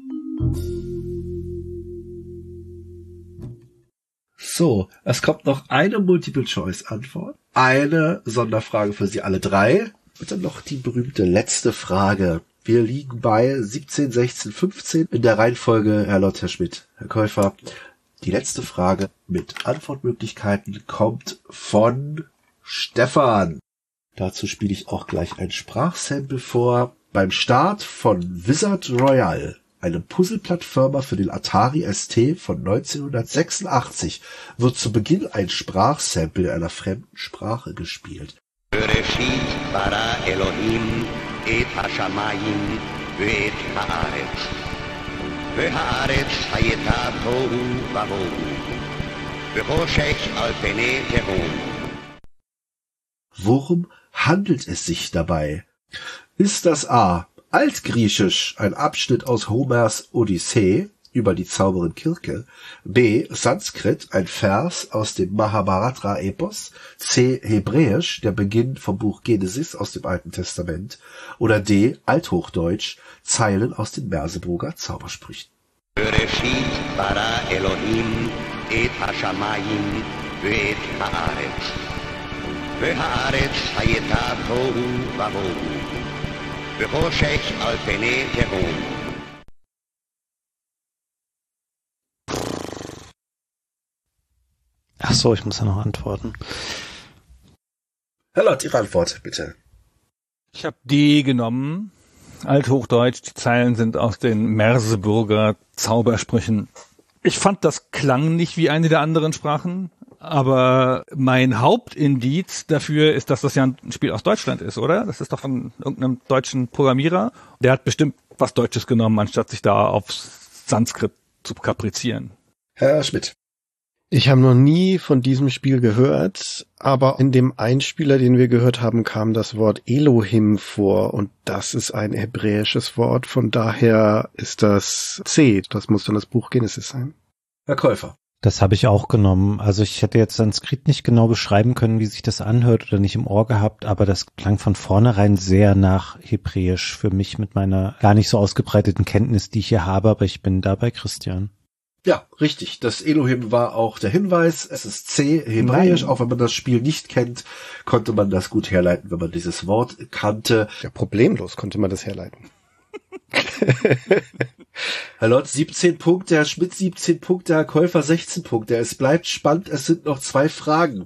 Speaker 1: So, es kommt noch eine Multiple-Choice-Antwort, eine Sonderfrage für Sie alle 3 und dann noch die berühmte letzte Frage. Wir liegen bei 17, 16, 15 in der Reihenfolge Herr Lott, Herr Schmidt, Herr Käufer. Die letzte Frage mit Antwortmöglichkeiten kommt von Stefan. Dazu spiele ich auch gleich ein Sprachsample vor. Beim Start von Wizard Royale, einem Puzzle-Plattformer für den Atari ST von 1986, wird zu Beginn ein Sprachsample in einer fremden Sprache gespielt.
Speaker 10: Bereshit bara Elohim et hashamayim ve'et haaretz. Ve'haaretz hayeta tohu vabohu. Ve'choshech al penei tehom.
Speaker 1: Worum handelt es sich dabei? Ist das A. Altgriechisch, ein Abschnitt aus Homers Odyssee über die Zauberin Kirke, B. Sanskrit, ein Vers aus dem Mahabharata-Epos, C. Hebräisch, der Beginn vom Buch Genesis aus dem Alten Testament, oder D. Althochdeutsch, Zeilen aus den Merseburger Zaubersprüchen.
Speaker 10: Bereshit bara Elohim et hashamayim ve'et haaretz. Ve'haaretz hayeta tohu vabohu. Ve'choshech al penei tehom.
Speaker 2: Ach so, ich muss ja noch antworten.
Speaker 1: Herr Lott, Ihre Antwort, bitte.
Speaker 4: Ich habe D genommen. Althochdeutsch, die Zeilen sind aus den Merseburger Zaubersprüchen. Ich fand, das klang nicht wie eine der anderen Sprachen, aber mein Hauptindiz dafür ist, dass das ja ein Spiel aus Deutschland ist, oder? Das ist doch von irgendeinem deutschen Programmierer. Der hat bestimmt was Deutsches genommen, anstatt sich da auf Sanskrit zu kaprizieren.
Speaker 1: Herr Schmidt.
Speaker 3: Ich habe noch nie von diesem Spiel gehört, aber in dem Einspieler, den wir gehört haben, kam das Wort Elohim vor und das ist ein hebräisches Wort, von daher ist das C. Das muss dann das Buch Genesis sein.
Speaker 1: Herr Käufer.
Speaker 2: Das habe ich auch genommen. Also ich hätte jetzt Sanskrit nicht genau beschreiben können, wie sich das anhört oder nicht im Ohr gehabt, aber das klang von vornherein sehr nach Hebräisch für mich mit meiner gar nicht so ausgebreiteten Kenntnis, die ich hier habe, aber ich bin da bei Christian.
Speaker 1: Ja, richtig. Das Elohim war auch der Hinweis. Es ist C, Hebräisch.
Speaker 3: Nein.
Speaker 1: Auch wenn man das Spiel nicht kennt, konnte man das gut herleiten, wenn man dieses Wort kannte.
Speaker 3: Ja, problemlos konnte man das herleiten.
Speaker 1: Herr Lott, 17 Punkte, Herr Schmidt 17 Punkte, Herr Käufer 16 Punkte. Es bleibt spannend, es sind noch 2 Fragen.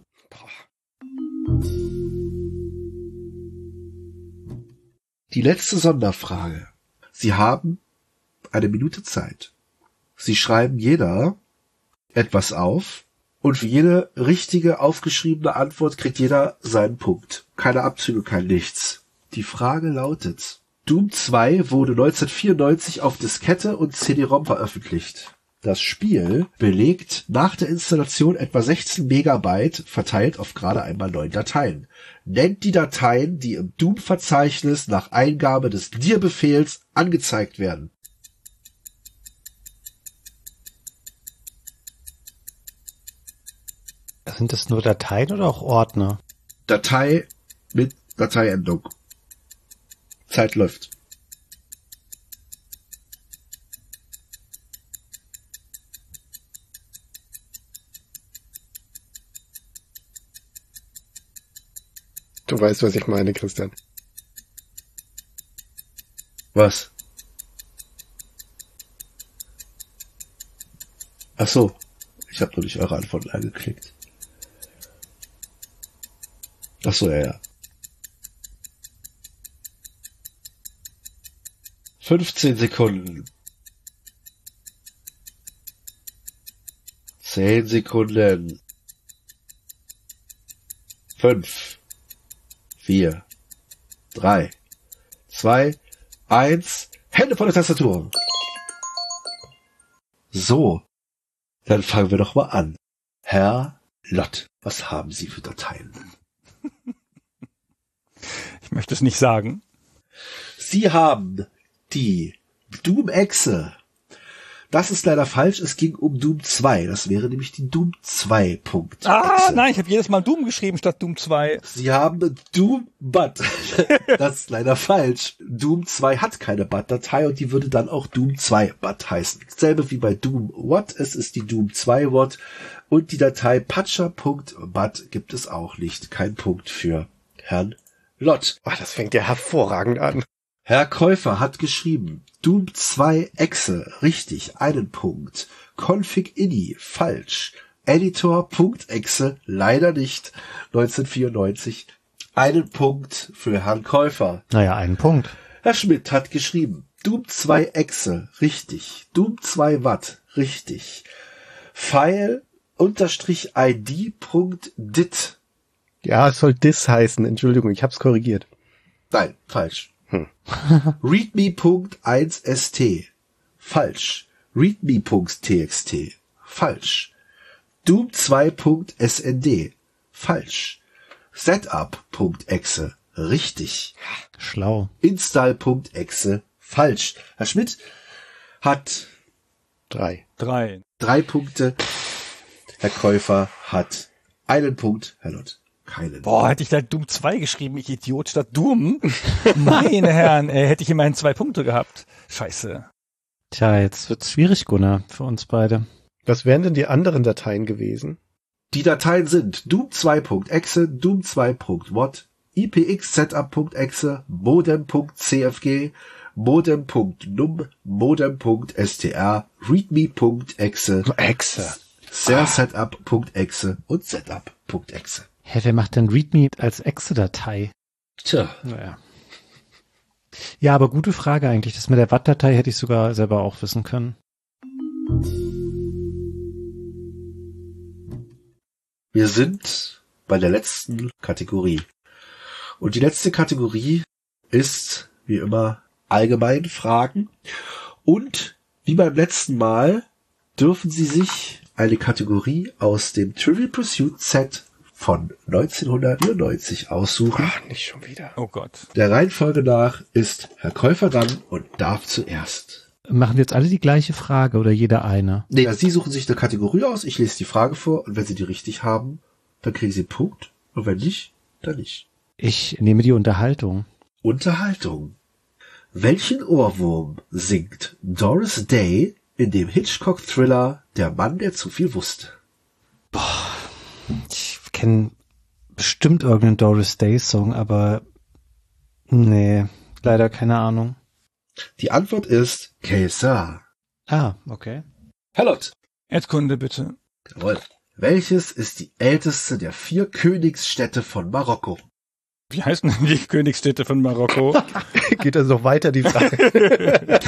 Speaker 1: Die letzte Sonderfrage. Sie haben 1 Minute Zeit. Sie schreiben jeder etwas auf und für jede richtige aufgeschriebene Antwort kriegt jeder seinen Punkt. Keine Abzüge, kein Nichts. Die Frage lautet: Doom 2 wurde 1994 auf Diskette und CD-ROM veröffentlicht. Das Spiel belegt nach der Installation etwa 16 Megabyte, verteilt auf gerade einmal 9 Dateien. Nennt die Dateien, die im Doom-Verzeichnis nach Eingabe des Dir-Befehls angezeigt werden.
Speaker 2: Sind das nur Dateien oder auch Ordner?
Speaker 1: Datei mit Dateiendung. Zeit läuft.
Speaker 3: Du weißt, was ich meine, Christian.
Speaker 1: Was? Ach so. Ich habe noch nicht eure Antworten angeklickt. Ach so, ja. 15 Sekunden. 10 Sekunden. 5, 4, 3, 2, 1. Hände von der Tastatur. So. Dann fangen wir doch mal an. Herr Lott, was haben Sie für Dateien?
Speaker 4: Ich möchte es nicht sagen.
Speaker 1: Sie haben die Doom-Exe. Das ist leider falsch. Es ging um Doom 2. Das wäre nämlich die Doom 2.
Speaker 4: Nein, ich habe jedes Mal Doom geschrieben statt Doom 2.
Speaker 1: Sie haben Doom Bud. Das ist leider falsch. Doom 2 hat keine Bud-Datei und die würde dann auch Doom 2 Bud heißen. Dasselbe wie bei Doom What. Es ist die Doom 2 What. Und die Datei patcher.bud gibt es auch nicht. Kein Punkt für Herrn Lott.
Speaker 3: Oh, das fängt ja hervorragend an.
Speaker 1: Herr Käufer hat geschrieben, Doom 2 Exe, richtig, einen Punkt. Config ini, falsch. Editor.exe, leider nicht. 1994, einen Punkt für Herrn Käufer.
Speaker 2: Naja, einen Punkt.
Speaker 1: Herr Schmidt hat geschrieben, Doom 2 Exe, richtig. Doom 2 Watt, richtig. File-id.dit.
Speaker 3: Ja, es soll dis heißen, Entschuldigung, ich hab's korrigiert.
Speaker 1: Nein, falsch. readme.1st. Falsch. readme.txt. Falsch. Doom2.snd. Falsch. Setup.exe. Richtig.
Speaker 2: Schlau.
Speaker 1: Install.exe. Falsch. Herr Schmidt hat
Speaker 3: 3
Speaker 1: Punkte. Herr Käufer hat einen Punkt. Herr Lott keinen.
Speaker 4: Boah, hätte ich da Doom 2 geschrieben, ich Idiot, statt Doom? Meine Herren, hätte ich immerhin 2 Punkte gehabt. Scheiße.
Speaker 2: Tja, jetzt wird's schwierig, Gunnar, für uns beide.
Speaker 3: Was wären denn die anderen Dateien gewesen?
Speaker 1: Die Dateien sind Doom2.exe, Doom2.what, ipxsetup.exe, modem.cfg, modem.num, modem.str, readme.exe, sersetup.exe und setup.exe.
Speaker 2: Hä, wer macht denn README als Exe-Datei?
Speaker 1: Tja.
Speaker 2: Naja. Ja, aber gute Frage eigentlich. Das mit der Watt-Datei hätte ich sogar selber auch wissen können.
Speaker 1: Wir sind bei der letzten Kategorie. Und die letzte Kategorie ist, wie immer, allgemein Fragen. Und wie beim letzten Mal dürfen Sie sich eine Kategorie aus dem Trivial Pursuit Set von 1994 aussuchen.
Speaker 3: Ach, nicht schon wieder.
Speaker 4: Oh Gott.
Speaker 1: Der Reihenfolge nach ist Herr Käufer dran und darf zuerst.
Speaker 2: Machen wir jetzt alle die gleiche Frage oder jeder eine?
Speaker 1: Nee, Sie suchen sich eine Kategorie aus, ich lese die Frage vor und wenn Sie die richtig haben, dann kriegen Sie einen Punkt und wenn nicht, dann nicht.
Speaker 2: Ich nehme die Unterhaltung.
Speaker 1: Unterhaltung. Welchen Ohrwurm singt Doris Day in dem Hitchcock-Thriller Der Mann, der zu viel wusste?
Speaker 2: Boah, ich kenne bestimmt irgendeinen Doris Day Song, aber nee, leider keine Ahnung.
Speaker 1: Die Antwort ist Caesar.
Speaker 2: Ah, okay.
Speaker 1: Herr Lott.
Speaker 4: Erdkunde bitte.
Speaker 1: Jawohl. Welches ist die älteste der 4 Königsstädte von Marokko?
Speaker 4: Wie heißen denn die Königsstädte von Marokko?
Speaker 3: Geht das noch weiter, die Frage?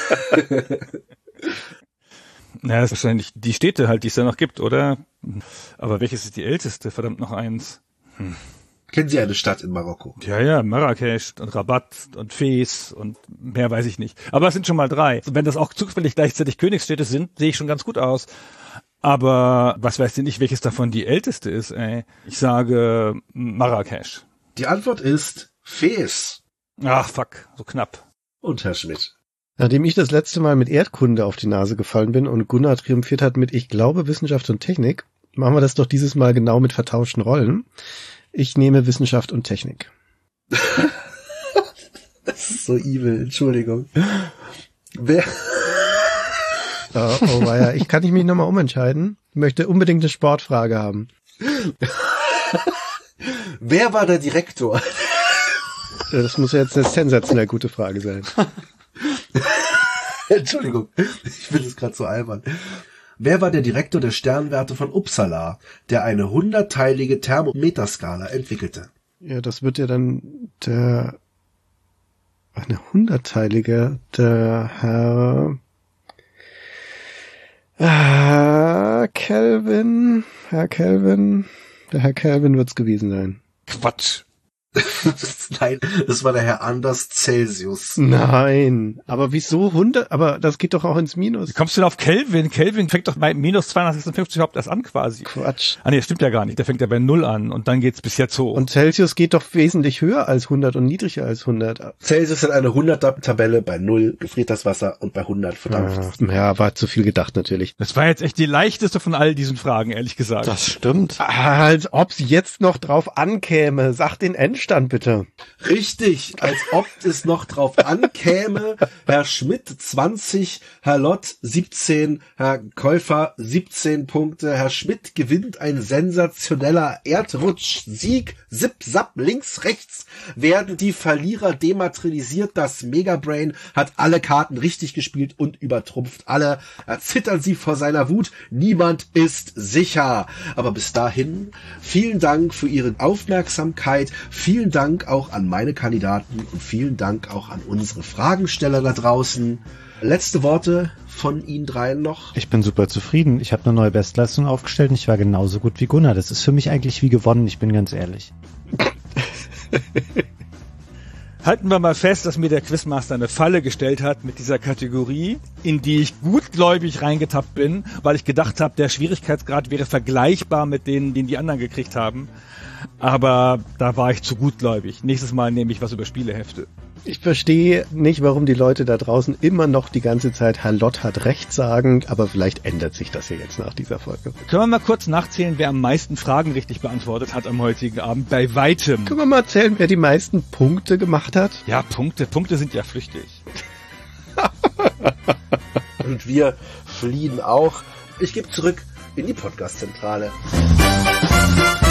Speaker 4: Na, das ist wahrscheinlich die Städte halt, die es da noch gibt, oder? Aber welches ist die älteste? Verdammt, noch eins.
Speaker 1: Kennen Sie eine Stadt in Marokko?
Speaker 4: Ja, Marrakesch und Rabat und Fez und mehr weiß ich nicht. Aber es sind schon mal 3. Wenn das auch zufällig gleichzeitig Königsstädte sind, sehe ich schon ganz gut aus. Aber was weiß denn ich, welches davon die älteste ist, ey? Ich sage Marrakesch.
Speaker 1: Die Antwort ist Fez.
Speaker 4: Ach, fuck, so knapp.
Speaker 1: Und Herr Schmidt.
Speaker 3: Nachdem ich das letzte Mal mit Erdkunde auf die Nase gefallen bin und Gunnar triumphiert hat mit Ich glaube Wissenschaft und Technik, machen wir das doch dieses Mal genau mit vertauschten Rollen. Ich nehme Wissenschaft und Technik.
Speaker 1: Das ist so evil, Entschuldigung. Wer?
Speaker 3: Oh weia, kann ich mich nochmal umentscheiden? Ich möchte unbedingt eine Sportfrage haben.
Speaker 1: Wer war der Direktor?
Speaker 3: Das muss ja jetzt eine sensationell gute Frage sein.
Speaker 1: Entschuldigung, ich finde es gerade so albern. Wer war der Direktor der Sternwarte von Uppsala, der eine 100-teilige Thermometerskala entwickelte?
Speaker 3: Ja, das wird ja dann eine 100-teilige, der Herr Kelvin. Der Herr Kelvin wird's gewesen sein.
Speaker 4: Quatsch.
Speaker 1: Nein, das war der Herr Anders Celsius.
Speaker 3: Nein, aber wieso 100? Aber das geht doch auch ins Minus.
Speaker 4: Wie kommst du denn auf Kelvin? Kelvin fängt doch bei minus 256 überhaupt erst an quasi.
Speaker 3: Quatsch.
Speaker 4: Ah nee, das stimmt ja gar nicht. Der fängt ja bei 0 an und dann geht's bis jetzt hoch.
Speaker 3: Und Celsius geht doch wesentlich höher als 100 und niedriger als 100.
Speaker 1: Celsius hat eine 100er-Tabelle, bei 0 gefriert das Wasser und bei 100 verdampft.
Speaker 3: Ja, war zu viel gedacht natürlich.
Speaker 4: Das war jetzt echt die leichteste von all diesen Fragen, ehrlich gesagt.
Speaker 2: Das stimmt.
Speaker 3: Als ob's jetzt noch drauf ankäme. Sag den Endstand bitte.
Speaker 1: Richtig, als ob es noch drauf ankäme. Herr Schmidt 20, Herr Lott 17, Herr Käufer 17 Punkte. Herr Schmidt gewinnt ein sensationeller Erdrutsch-Sieg. Zip, zap, links, rechts werden die Verlierer dematerialisiert. Das Megabrain hat alle Karten richtig gespielt und übertrumpft alle. Erzittern sie vor seiner Wut. Niemand ist sicher. Aber bis dahin, vielen Dank für Ihre Aufmerksamkeit. Vielen Dank auch an meine Kandidaten und vielen Dank auch an unsere Fragensteller da draußen. Letzte Worte von Ihnen dreien noch?
Speaker 2: Ich bin super zufrieden. Ich habe eine neue Bestleistung aufgestellt und ich war genauso gut wie Gunnar. Das ist für mich eigentlich wie gewonnen, ich bin ganz ehrlich.
Speaker 4: Halten wir mal fest, dass mir der Quizmaster eine Falle gestellt hat mit dieser Kategorie, in die ich gutgläubig reingetappt bin, weil ich gedacht habe, der Schwierigkeitsgrad wäre vergleichbar mit denen, den die anderen gekriegt haben. Aber da war ich zu gutgläubig. Nächstes Mal nehme ich was über Spielehefte.
Speaker 3: Ich verstehe nicht, warum die Leute da draußen immer noch die ganze Zeit Herr Lott hat recht sagen, aber vielleicht ändert sich das ja jetzt nach dieser Folge.
Speaker 4: Können wir mal kurz nachzählen, wer am meisten Fragen richtig beantwortet hat am heutigen Abend? Bei weitem.
Speaker 3: Können wir mal zählen, wer die meisten Punkte gemacht hat?
Speaker 4: Ja, Punkte sind ja flüchtig.
Speaker 1: Und wir fliehen auch. Ich gebe zurück in die Podcast-Zentrale.